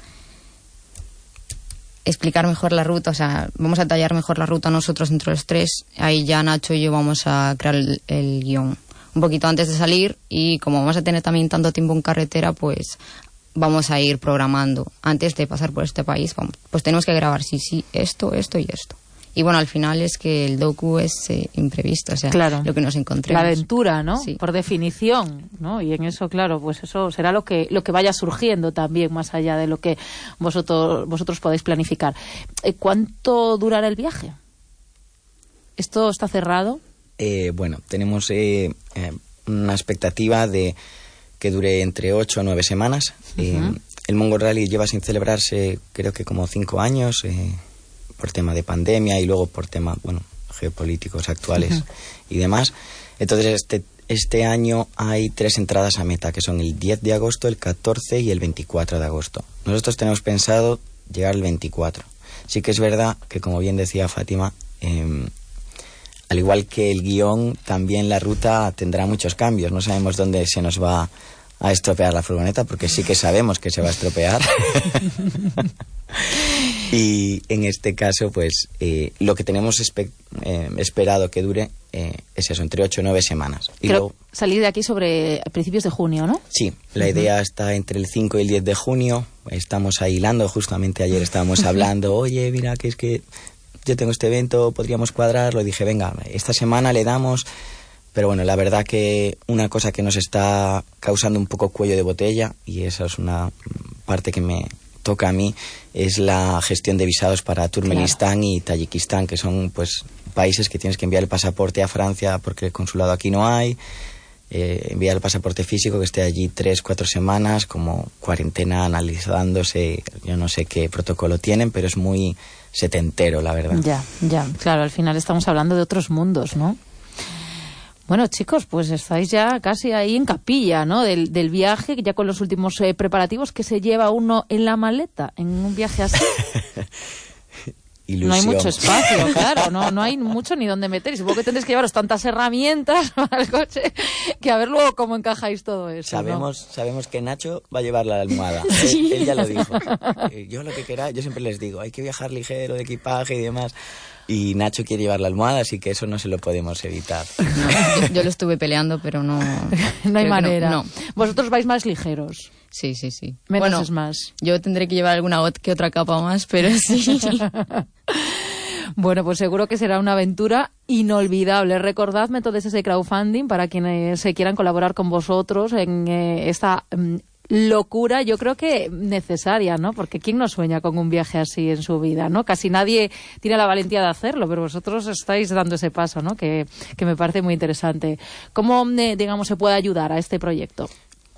explicar mejor la ruta, o sea, vamos a tallar mejor la ruta nosotros entre los tres, ahí ya Nacho y yo vamos a crear el, el guión un poquito antes de salir y como vamos a tener también tanto tiempo en carretera, pues vamos a ir programando antes de pasar por este país, vamos, pues tenemos que grabar sí, sí, esto, esto y esto. Y bueno, al final es que el docu es eh, imprevisto, o sea, claro, lo que nos encontremos. La aventura, ¿no? Sí. Por definición, ¿no? Y en eso, claro, pues eso será lo que lo que vaya surgiendo también, más allá de lo que vosotros vosotros podéis planificar. ¿Cuánto durará el viaje? ¿Esto está cerrado? Eh, bueno, tenemos eh, eh, una expectativa de que dure entre ocho o nueve semanas. Uh-huh. Eh, el Mongol Rally lleva sin celebrarse, creo que como cinco años, eh, por tema de pandemia y luego por temas, bueno, geopolíticos actuales uh-huh. y demás. Entonces este este año hay tres entradas a meta, que son el diez de agosto, el catorce y el veinticuatro de agosto. Nosotros tenemos pensado llegar el veinticuatro. Sí que es verdad que, como bien decía Fátima, eh, al igual que el guión, también la ruta tendrá muchos cambios. No sabemos dónde se nos va a estropear la furgoneta, porque sí que sabemos que se va a estropear. Y en este caso, pues, eh, lo que tenemos espe- eh, esperado que dure eh, es eso, entre ocho o nueve semanas. Y Creo luego, salir de aquí sobre principios de junio, ¿no? Sí, la idea uh-huh. está entre el cinco y el diez de junio. Estamos ahí hilando, justamente ayer estábamos hablando, oye, mira, que es que yo tengo este evento, podríamos cuadrarlo. Y dije, venga, esta semana le damos. Pero bueno, la verdad que una cosa que nos está causando un poco cuello de botella, y esa es una parte que me toca a mí, es la gestión de visados para Turkmenistán claro. y Tayikistán, que son pues países que tienes que enviar el pasaporte a Francia porque el consulado aquí no hay, eh, enviar el pasaporte físico, que esté allí tres, cuatro semanas, como cuarentena, analizándose, yo no sé qué protocolo tienen, pero es muy setentero, la verdad. Ya, ya, claro, al final estamos hablando de otros mundos, ¿no? Bueno, chicos, pues estáis ya casi ahí en capilla, ¿no? Del, del viaje, ya con los últimos eh, preparativos que se lleva uno en la maleta, en un viaje así. Ilusión. No hay mucho espacio, claro, no, no hay mucho ni dónde meter. Y supongo que tendréis que llevaros tantas herramientas para el coche que a ver luego cómo encajáis todo eso. Sabemos, ¿no? sabemos que Nacho va a llevar la almohada. Sí. Él, él ya lo dijo. Yo lo que quiera, yo siempre les digo, hay que viajar ligero de equipaje y demás. Y Nacho quiere llevar la almohada, así que eso no se lo podemos evitar. No, yo, yo lo estuve peleando, pero no... No hay manera. No, no. Vosotros vais más ligeros. Sí, sí, sí. Menos bueno, es más. Yo tendré que llevar alguna que otra capa más, pero sí. Bueno, pues seguro que será una aventura inolvidable. Recordad métodos de crowdfunding para quienes se quieran colaborar con vosotros en eh, esta... Um, locura, yo creo que necesaria, ¿no? Porque ¿quién no sueña con un viaje así en su vida, ¿no? Casi nadie tiene la valentía de hacerlo, pero vosotros estáis dando ese paso, ¿no? Que, que me parece muy interesante. ¿Cómo, eh, digamos, se puede ayudar a este proyecto?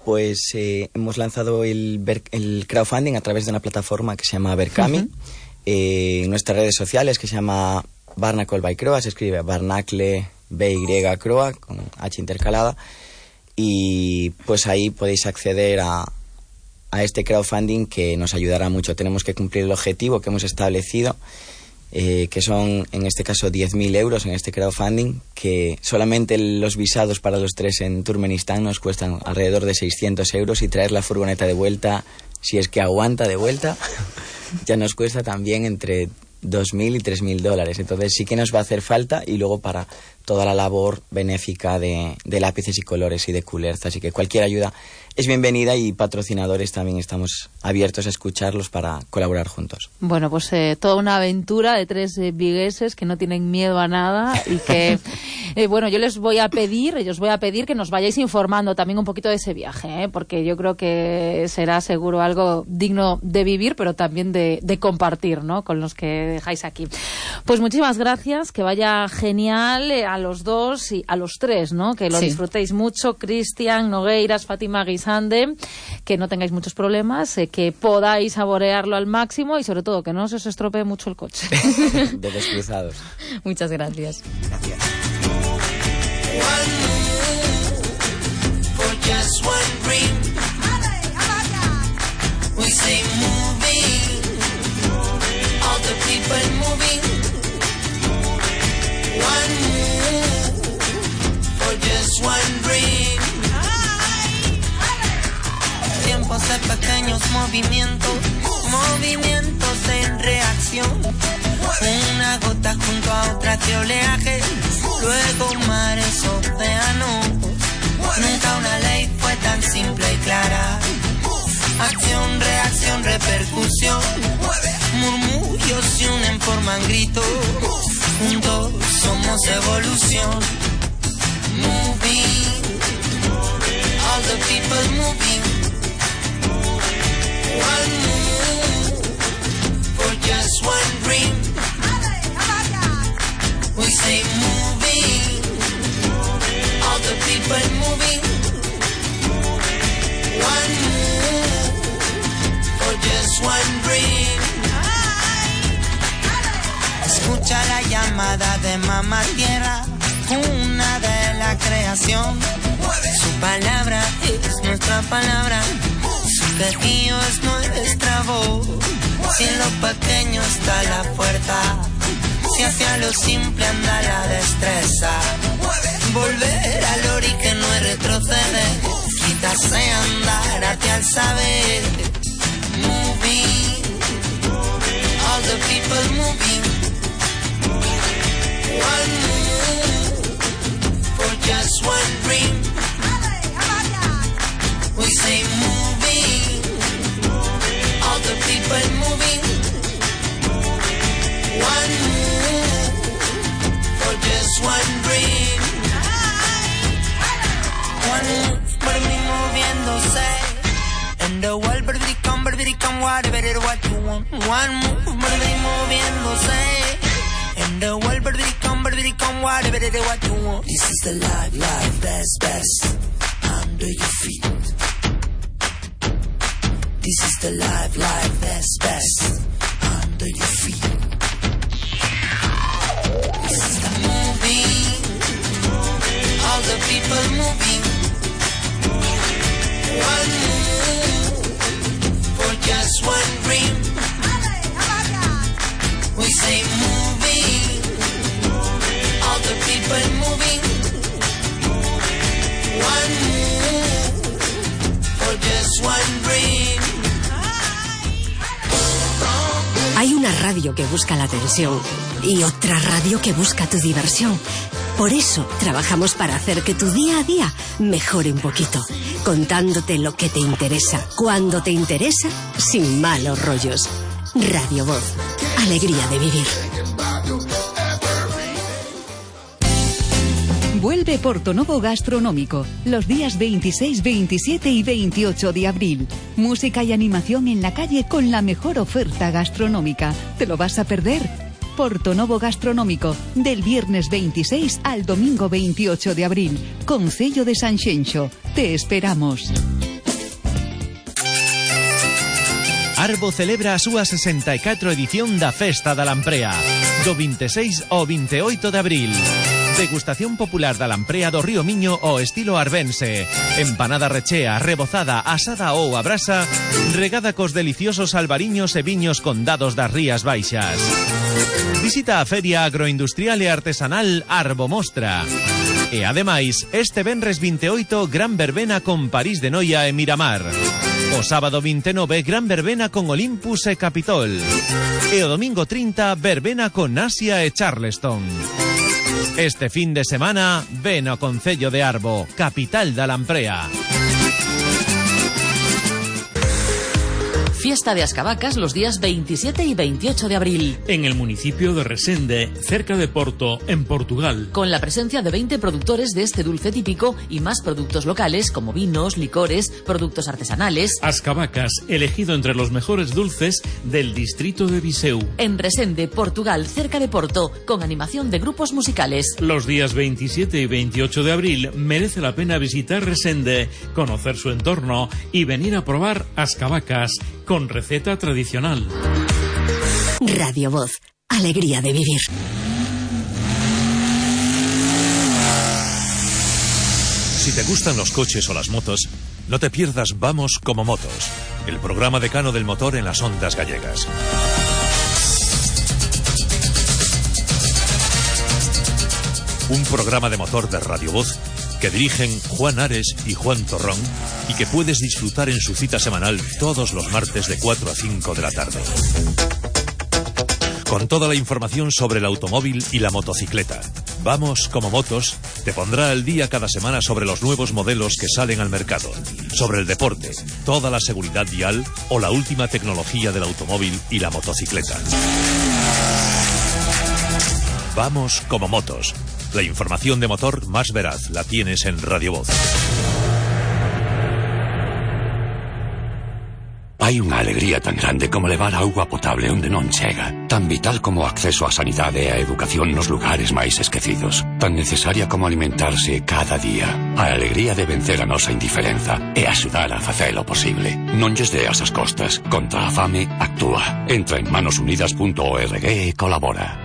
pues eh, hemos lanzado el, el crowdfunding a través de una plataforma que se llama Berkami, uh-huh. eh, en nuestras redes sociales, que se llama Barnacle by Croa, se escribe Barnacle B Y Croa con H intercalada, y pues ahí podéis acceder a, a este crowdfunding que nos ayudará mucho. Tenemos que cumplir el objetivo que hemos establecido, eh, que son en este caso diez mil euros en este crowdfunding, que solamente los visados para los tres en Turkmenistán nos cuestan alrededor de seiscientos euros, y traer la furgoneta de vuelta, si es que aguanta de vuelta, ya nos cuesta también entre dos mil y tres mil dólares. Entonces sí que nos va a hacer falta, y luego para toda la labor benéfica de, de lápices y colores y de coolers. Así que cualquier ayuda es bienvenida, y patrocinadores también estamos abiertos a escucharlos para colaborar juntos. Bueno, pues eh, toda una aventura de tres eh, vigueses que no tienen miedo a nada, y que, eh, bueno, yo les voy a pedir, yo os voy a pedir que nos vayáis informando también un poquito de ese viaje, ¿eh? Porque yo creo que será seguro algo digno de vivir, pero también de, de compartir, ¿no?, con los que dejáis aquí. Pues muchísimas gracias, que vaya genial eh, a los dos y a los tres, ¿no?, que lo sí. disfrutéis mucho, Cristian Nogueiras, Fátima Guisande, que no tengáis muchos problemas, eh, que podáis saborearlo al máximo, y sobre todo que no se os estropee mucho el coche. De descruzados. Muchas gracias. Gracias. Tiempos de pequeños movimientos, movimientos en reacción. Una gota junto a otra que oleaje, luego mares, océanos. Nunca una ley fue tan simple y clara. Acción, reacción, repercusión. Murmullos se unen, forman gritos. Juntos somos evolución. Moving, all the people moving. One move for just one dream. We say moving, all the people moving. One move for just one dream. Escucha la llamada de Mamá Tierra, cuna de la creación. Su palabra es nuestra palabra. Su quejío es nuestra voz. Si en lo pequeño está la fuerza, si hacia lo simple anda la destreza. Volver al ori que no es retroceder, quitarse andar hacia el saber. Moving, all the people moving. One move for just one dream. We say moving, all the people moving. One move for just one dream. One move por mí moviéndose. And the world better come, better come, whatever it what you want. One move por mí moviéndose. And the world better come, better come, whatever it what you want. This is the life, life, best, best. Under your feet. This is the life, life, best, best. Under your feet. This is the moving, all the people moving. One move for just one dream. We say moving, all the people moving. One move for just one dream. Hay una radio que busca la atención y otra radio que busca tu diversión. Por eso trabajamos para hacer que tu día a día mejore un poquito, contándote lo que te interesa, cuando te interesa, sin malos rollos. Radio Voz, alegría de vivir. Vuelve Portonovo Gastronómico, los días veintiséis, veintisiete y veintiocho de abril. Música y animación en la calle con la mejor oferta gastronómica. ¿Te lo vas a perder? Portonovo Gastronómico, del viernes veintiséis al domingo veintiocho de abril. Concello de Sanxenxo. Te esperamos. Arbo celebra a súa sesenta e catro edición da Festa da Lamprea, do veintiséis ao veintiocho de abril. Degustación popular da lamprea do Río Miño ao estilo arbense. Empanada rechea, rebozada, asada ou a brasa, regada cos deliciosos albariños e viños condados das Rías Baixas. Visita a Feria Agroindustrial e Artesanal Arbo Mostra. E ademais, este venres veintiocho, gran verbena con París de Noia e Miramar. O sábado veintinueve, gran verbena con Olympus e Capitol. E o domingo trinta, verbena con Asia e Charleston. Este fin de semana, ven ao Concello de Arbo, capital da Lamprea. Fiesta de Ascabacas los días veintisiete y veintiocho de abril. En el municipio de Resende, cerca de Porto, en Portugal. Con la presencia de veinte productores de este dulce típico y más productos locales como vinos, licores, productos artesanales. Ascabacas, elegido entre los mejores dulces del distrito de Viseu. En Resende, Portugal, cerca de Porto, con animación de grupos musicales. Los días veintisiete y veintiocho de abril merece la pena visitar Resende, conocer su entorno y venir a probar Ascabacas con receta tradicional. Radio Voz, alegría de vivir. Si te gustan los coches o las motos, no te pierdas Vamos como Motos, el programa decano del motor en las ondas gallegas. Un programa de motor de Radio Voz que dirigen Juan Ares y Juan Torrón y que puedes disfrutar en su cita semanal todos los martes de cuatro a cinco de la tarde. Con toda la información sobre el automóvil y la motocicleta. Vamos como Motos te pondrá al día cada semana sobre los nuevos modelos que salen al mercado, sobre el deporte, toda la seguridad vial o la última tecnología del automóvil y la motocicleta. Vamos como Motos. La información de motor más veraz la tienes en Radio Voz. Hai unha alegría tan grande como levar auga potable onde non chega, tan vital como o acceso á sanidade e á educación nos lugares máis esquecidos, tan necesaria como alimentarse cada día. A alegría de vencer a nosa indiferenza e axudar a facelo posible. Non lles deas as costas. Contra a fame, actúa. Entra en manos unidas punto org e colabora.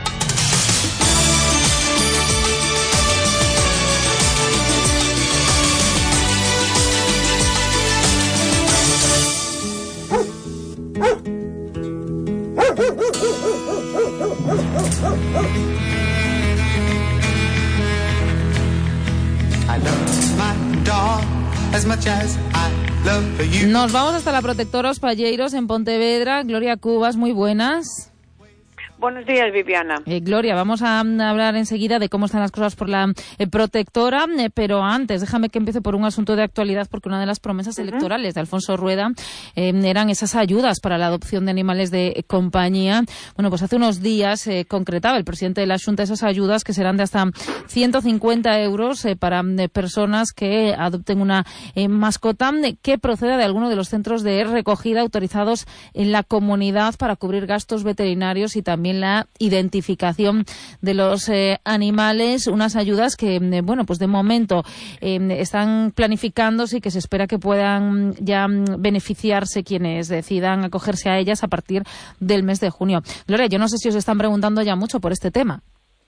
Nos vamos hasta la protectora Os Palleiros en Pontevedra. Gloria Cubas, muy buenas. Buenos días, Viviana. Eh, Gloria, vamos a hablar enseguida de cómo están las cosas por la eh, protectora, eh, pero antes déjame que empiece por un asunto de actualidad, porque una de las promesas uh-huh. electorales de Alfonso Rueda eh, eran esas ayudas para la adopción de animales de eh, compañía. Bueno, pues hace unos días eh, concretaba el presidente de la Xunta esas ayudas que serán de hasta ciento cincuenta euros eh, para eh, personas que adopten una eh, mascota eh, que proceda de alguno de los centros de recogida autorizados en la comunidad para cubrir gastos veterinarios y también la identificación de los eh, animales, unas ayudas que, eh, bueno, pues de momento eh, están planificándose y que se espera que puedan ya beneficiarse quienes decidan acogerse a ellas a partir del mes de junio. Gloria, yo no sé si os están preguntando ya mucho por este tema.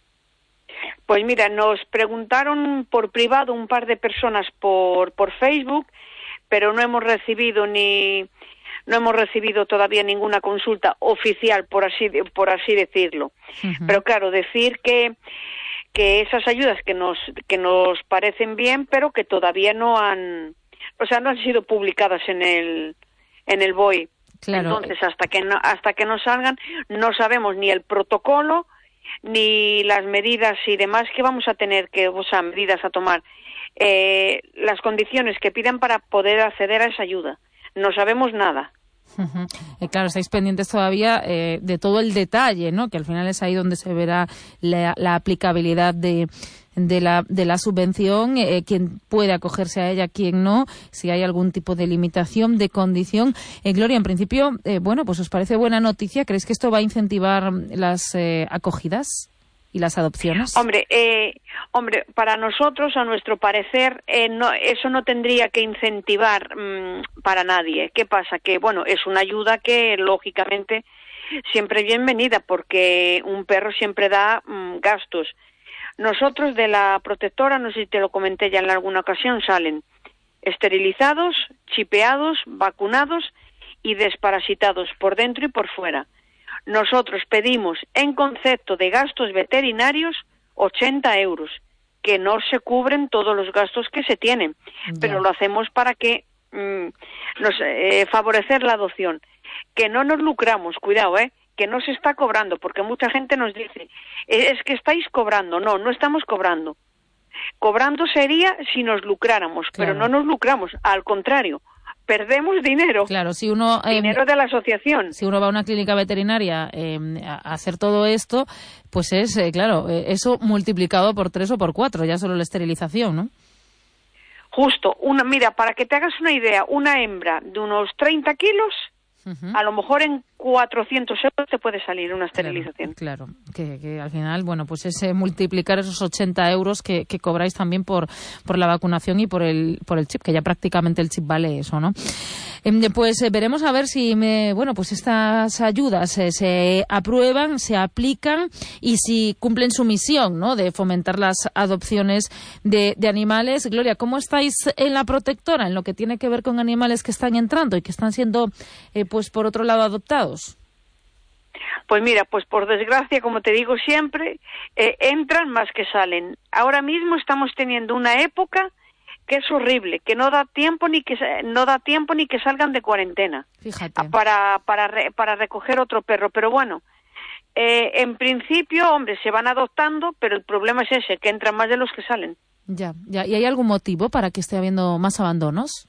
Pues mira, nos preguntaron por privado un par de personas por, por Facebook, pero no hemos recibido ni... No hemos recibido todavía ninguna consulta oficial, por así por así decirlo. Uh-huh. Pero claro, decir que que esas ayudas que nos que nos parecen bien, pero que todavía no han, o sea, no han sido publicadas en el en el B O I. Claro. Entonces, hasta que no, hasta que no salgan, no sabemos ni el protocolo ni las medidas y demás que vamos a tener que, o sea, medidas a tomar, eh, las condiciones que pidan para poder acceder a esa ayuda. No sabemos nada. Uh-huh. Eh, claro, estáis pendientes todavía eh, de todo el detalle, ¿no? Que al final es ahí donde se verá la, la aplicabilidad de, de, la, de la subvención, eh, quién puede acogerse a ella, quién no, si hay algún tipo de limitación, de condición. Eh, Gloria, en principio, eh, bueno, pues ¿os parece buena noticia? ¿Creéis que esto va a incentivar las eh, acogidas? ¿Y las adopciones? Hombre, eh, hombre, para nosotros, a nuestro parecer, eh, no, eso no tendría que incentivar mmm, para nadie. ¿Qué pasa? Que, bueno, es una ayuda que, lógicamente, siempre es bienvenida, porque un perro siempre da mmm, gastos. Nosotros de la protectora, no sé si te lo comenté ya en alguna ocasión, salen esterilizados, chipeados, vacunados y desparasitados por dentro y por fuera. Nosotros pedimos, en concepto de gastos veterinarios, ochenta euros, que no se cubren todos los gastos que se tienen, ya. Pero lo hacemos para que mmm, nos eh, favorecer la adopción, que no nos lucramos, cuidado, eh, que no se está cobrando, porque mucha gente nos dice, es que estáis cobrando. No, no estamos cobrando. Cobrando sería si nos lucráramos, claro. Pero no nos lucramos, al contrario. Perdemos dinero. Claro, si uno eh, dinero de la asociación. Si uno va a una clínica veterinaria eh, a hacer todo esto, pues es, eh, claro, eh, eso multiplicado por tres o por cuatro, ya solo la esterilización, ¿no? Justo. Una, mira, para que te hagas una idea, una hembra de unos treinta kilos, uh-huh. A lo mejor en cuatrocientos euros te puede salir una esterilización. Claro, claro. Que, que al final, bueno, pues es eh, multiplicar esos ochenta euros que, que cobráis también por, por la vacunación y por el, por el chip, que ya prácticamente el chip vale eso, ¿no? Eh, pues eh, veremos a ver si, me, bueno, pues estas ayudas eh, se aprueban, se aplican y si cumplen su misión, ¿no?, de fomentar las adopciones de, de animales. Gloria, ¿cómo estáis en la protectora en lo que tiene que ver con animales que están entrando y que están siendo, eh, pues por otro lado, adoptados? Pues mira, pues por desgracia, como te digo siempre, eh, entran más que salen. Ahora mismo estamos teniendo una época que es horrible, que no da tiempo ni que no da tiempo ni que salgan de cuarentena. Fíjate. para para re, para recoger otro perro. Pero bueno, eh, en principio, hombre, se van adoptando, pero el problema es ese, que entran más de los que salen. Ya, ya. ¿Y hay algún motivo para que esté habiendo más abandonos?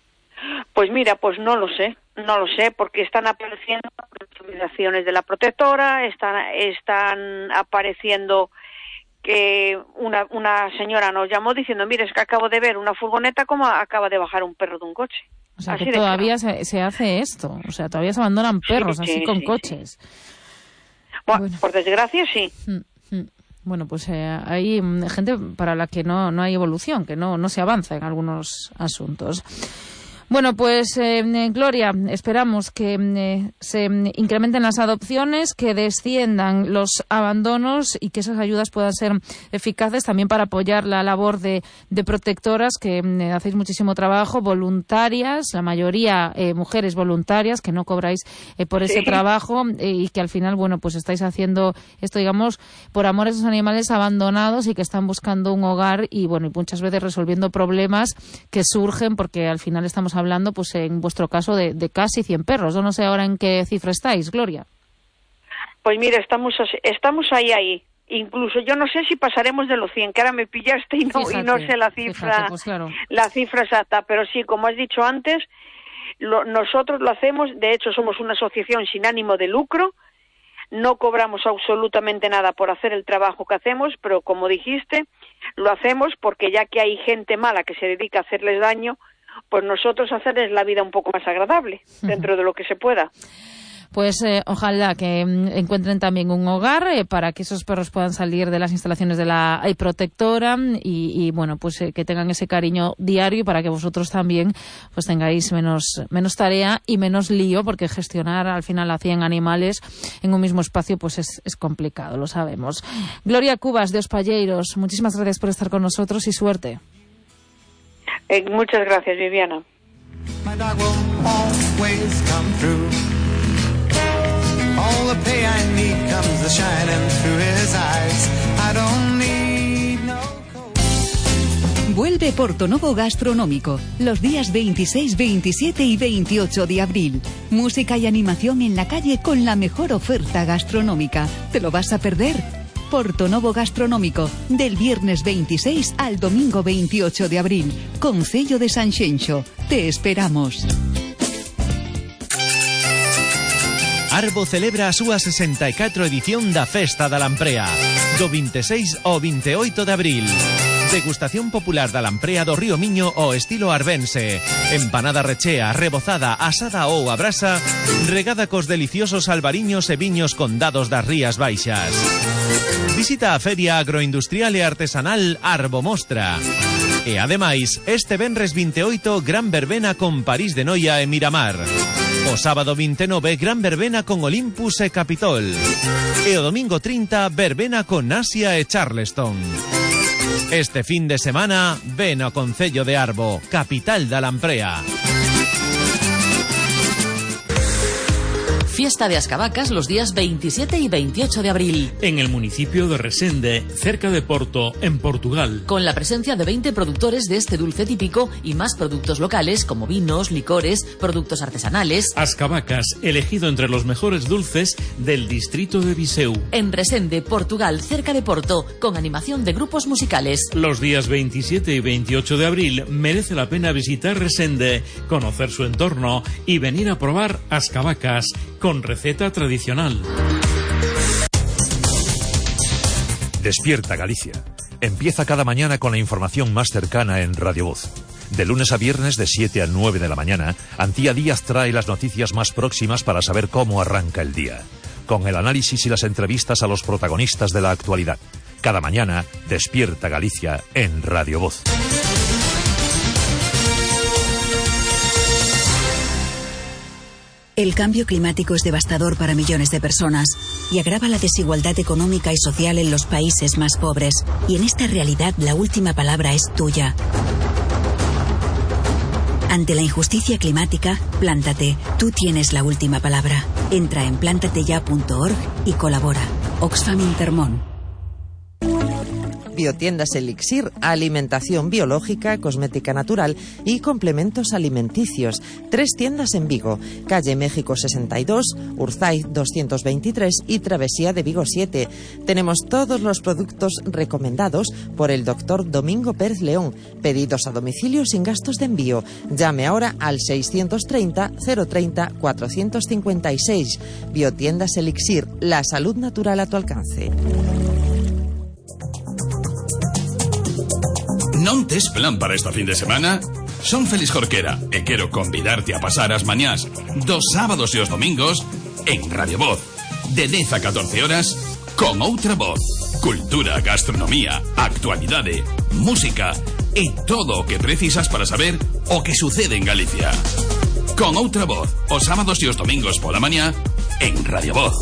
Pues mira, pues no lo sé, no lo sé, porque están apareciendo recomendaciones de la protectora, están, están apareciendo que una, una señora nos llamó diciendo, mire, es que acabo de ver una furgoneta como acaba de bajar un perro de un coche. O sea, así que todavía se, se hace esto, o sea, todavía se abandonan perros, sí, así sí, con sí, coches. Sí. Bueno, bueno, por desgracia, sí. Mm, mm. Bueno, pues eh, hay gente para la que no, no hay evolución, que no, no se avanza en algunos asuntos. Bueno, pues eh, Gloria, esperamos que eh, se incrementen las adopciones, que desciendan los abandonos y que esas ayudas puedan ser eficaces también para apoyar la labor de, de protectoras, que eh, hacéis muchísimo trabajo, voluntarias, la mayoría eh, mujeres voluntarias, que no cobráis eh, por ese sí. trabajo eh, y que al final, bueno, pues estáis haciendo esto, digamos, por amor a esos animales abandonados y que están buscando un hogar y, bueno, y muchas veces resolviendo problemas que surgen porque al final estamos hablando, pues en vuestro caso, de, de casi cien perros. Yo no sé ahora en qué cifra estáis, Gloria. Pues mira, estamos estamos ahí, ahí. Incluso yo no sé si pasaremos de los cien, que ahora me pillaste y no, fíjate, y no sé la cifra, fíjate, pues claro. la cifra exacta. Pero sí, como has dicho antes, lo, nosotros lo hacemos, de hecho somos una asociación sin ánimo de lucro, no cobramos absolutamente nada por hacer el trabajo que hacemos, pero como dijiste, lo hacemos porque ya que hay gente mala que se dedica a hacerles daño, pues nosotros hacerles la vida un poco más agradable, dentro de lo que se pueda. Pues eh, ojalá que encuentren también un hogar eh, para que esos perros puedan salir de las instalaciones de la eh, protectora y, y bueno, pues eh, que tengan ese cariño diario y para que vosotros también pues tengáis menos, menos tarea y menos lío, porque gestionar al final a cien animales en un mismo espacio pues es, es complicado, lo sabemos. Gloria Cubas, de Os Palleiros, muchísimas gracias por estar con nosotros y suerte. Eh, muchas gracias, Viviana. Vuelve Portonovo Gastronómico los días veintiséis, veintisiete y veintiocho de abril. Música y animación en la calle con la mejor oferta gastronómica. ¿Te lo vas a perder? Portonovo Gastronómico, del viernes veintiséis al domingo veintiocho de abril, Concello de Sanxenxo. Te esperamos. Arbo celebra a súa sesenta e catro edición da Festa da Lamprea, do veintiséis ao veintiocho de abril. Degustación popular da lamprea do Río Miño ao estilo arbense. Empanada rechea, rebozada, asada ou a brasa, regada cos deliciosos albariños e viños condados das Rías Baixas. Visita a Feria Agroindustrial e Artesanal Arbomostra. E ademais, este venres veintiocho gran verbena con París de Noia e Miramar. O sábado veintinueve gran verbena con Olympus e Capitol. E o domingo trinta verbena con Asia e Charleston. Este fin de semana ven ao Concello de Arbo, capital da Lamprea. Fiesta de Ascabacas los días veintisiete y veintiocho de abril. En el municipio de Resende, cerca de Porto, en Portugal. Con la presencia de veinte productores de este dulce típico y más productos locales como vinos, licores, productos artesanales. Ascabacas, elegido entre los mejores dulces del distrito de Viseu. En Resende, Portugal, cerca de Porto, con animación de grupos musicales. Los días veintisiete y veintiocho de abril merece la pena visitar Resende, conocer su entorno y venir a probar Ascabacas con receta tradicional. Despierta Galicia. Empieza cada mañana con la información más cercana en Radio Voz. De lunes a viernes de siete a nueve de la mañana, Antía Díaz trae las noticias más próximas para saber cómo arranca el día. Con el análisis y las entrevistas a los protagonistas de la actualidad. Cada mañana, Despierta Galicia en Radio Voz. El cambio climático es devastador para millones de personas y agrava la desigualdad económica y social en los países más pobres. Y en esta realidad la última palabra es tuya. Ante la injusticia climática, plántate. Tú tienes la última palabra. Entra en plántateya punto org y colabora. Oxfam Intermón. Biotiendas Elixir, alimentación biológica, cosmética natural y complementos alimenticios. Tres tiendas en Vigo, calle México sesenta y dos, Urzaiz doscientos veintitrés y Travesía de Vigo siete. Tenemos todos los productos recomendados por el doctor Domingo Pérez León. Pedidos a domicilio sin gastos de envío. Llame ahora al seiscientos treinta, cero treinta, cuatrocientos cincuenta y seis. Biotiendas Elixir, la salud natural a tu alcance. Non tes plan para esta fin de semana? Son Félix Jorquera e quero convidarte a pasar as mañás dos sábados e os domingos en Radio Voz, de dez a catorce horas, con outra voz. Cultura, gastronomía, actualidade, música e todo o que precisas para saber o que sucede en Galicia. Con outra voz, os sábados e os domingos pola mañá en Radio Voz.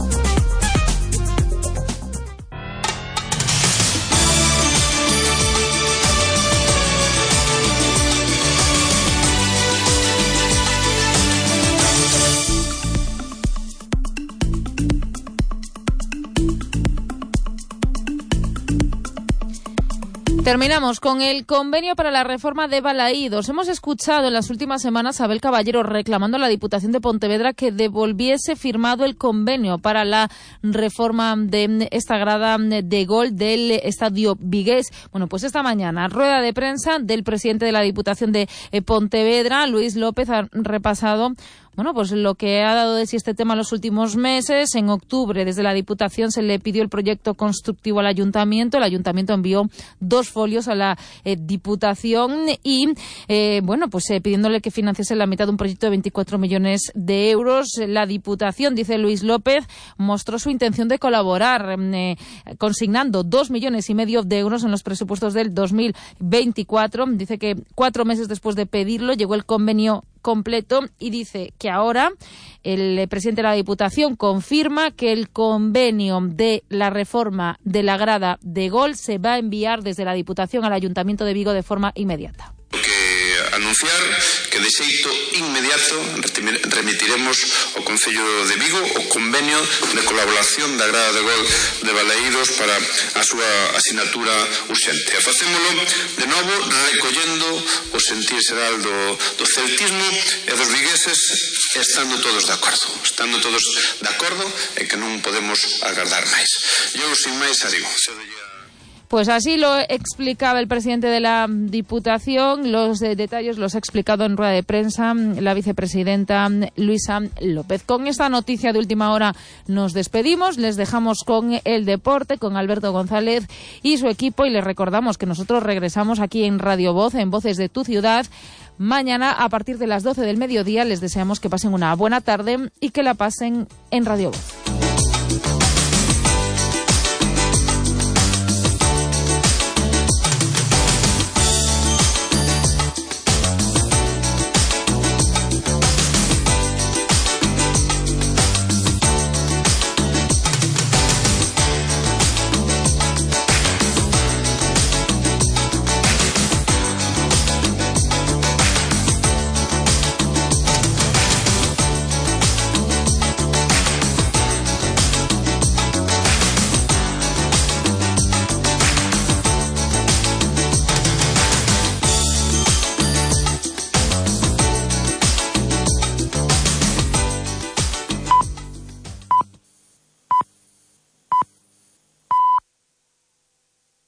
Terminamos con el convenio para la reforma de Balaídos. Hemos escuchado en las últimas semanas a Abel Caballero reclamando a la Diputación de Pontevedra que devolviese firmado el convenio para la reforma de esta grada de gol del Estadio Vigués. Bueno, pues esta mañana, rueda de prensa del presidente de la Diputación de Pontevedra, Luis López, ha repasado Bueno, pues lo que ha dado de sí este tema en los últimos meses. En octubre, desde la Diputación, se le pidió el proyecto constructivo al Ayuntamiento. El Ayuntamiento envió dos folios a la eh, Diputación y, eh, bueno, pues eh, pidiéndole que financiase la mitad de un proyecto de veinticuatro millones de euros. La Diputación, dice Luis López, mostró su intención de colaborar, eh, consignando dos millones y medio de euros en los presupuestos del dos mil veinticuatro. Dice que cuatro meses después de pedirlo llegó el convenio completo y dice que ahora el presidente de la Diputación confirma que el convenio de la reforma de la grada de gol se va a enviar desde la Diputación al Ayuntamiento de Vigo de forma inmediata. Anunciar que de xeito inmediato remitiremos ao Concello de Vigo o convenio de colaboración da grada de gol de Balaídos para a súa asinatura urxente. E facémolo de novo recollendo o sentir xeral do, do celtismo e dos vigueses, estando todos de acordo. Estando todos de acordo e que non podemos agardar máis. Eu, sin máis, a digo. Pues así lo explicaba el presidente de la Diputación. Los eh, detalles los ha explicado en rueda de prensa la vicepresidenta Luisa López. Con esta noticia de última hora nos despedimos. Les dejamos con el deporte, con Alberto González y su equipo. Y les recordamos que nosotros regresamos aquí en Radio Voz, en Voces de tu Ciudad, mañana a partir de las doce del mediodía. Les deseamos que pasen una buena tarde y que la pasen en Radio Voz.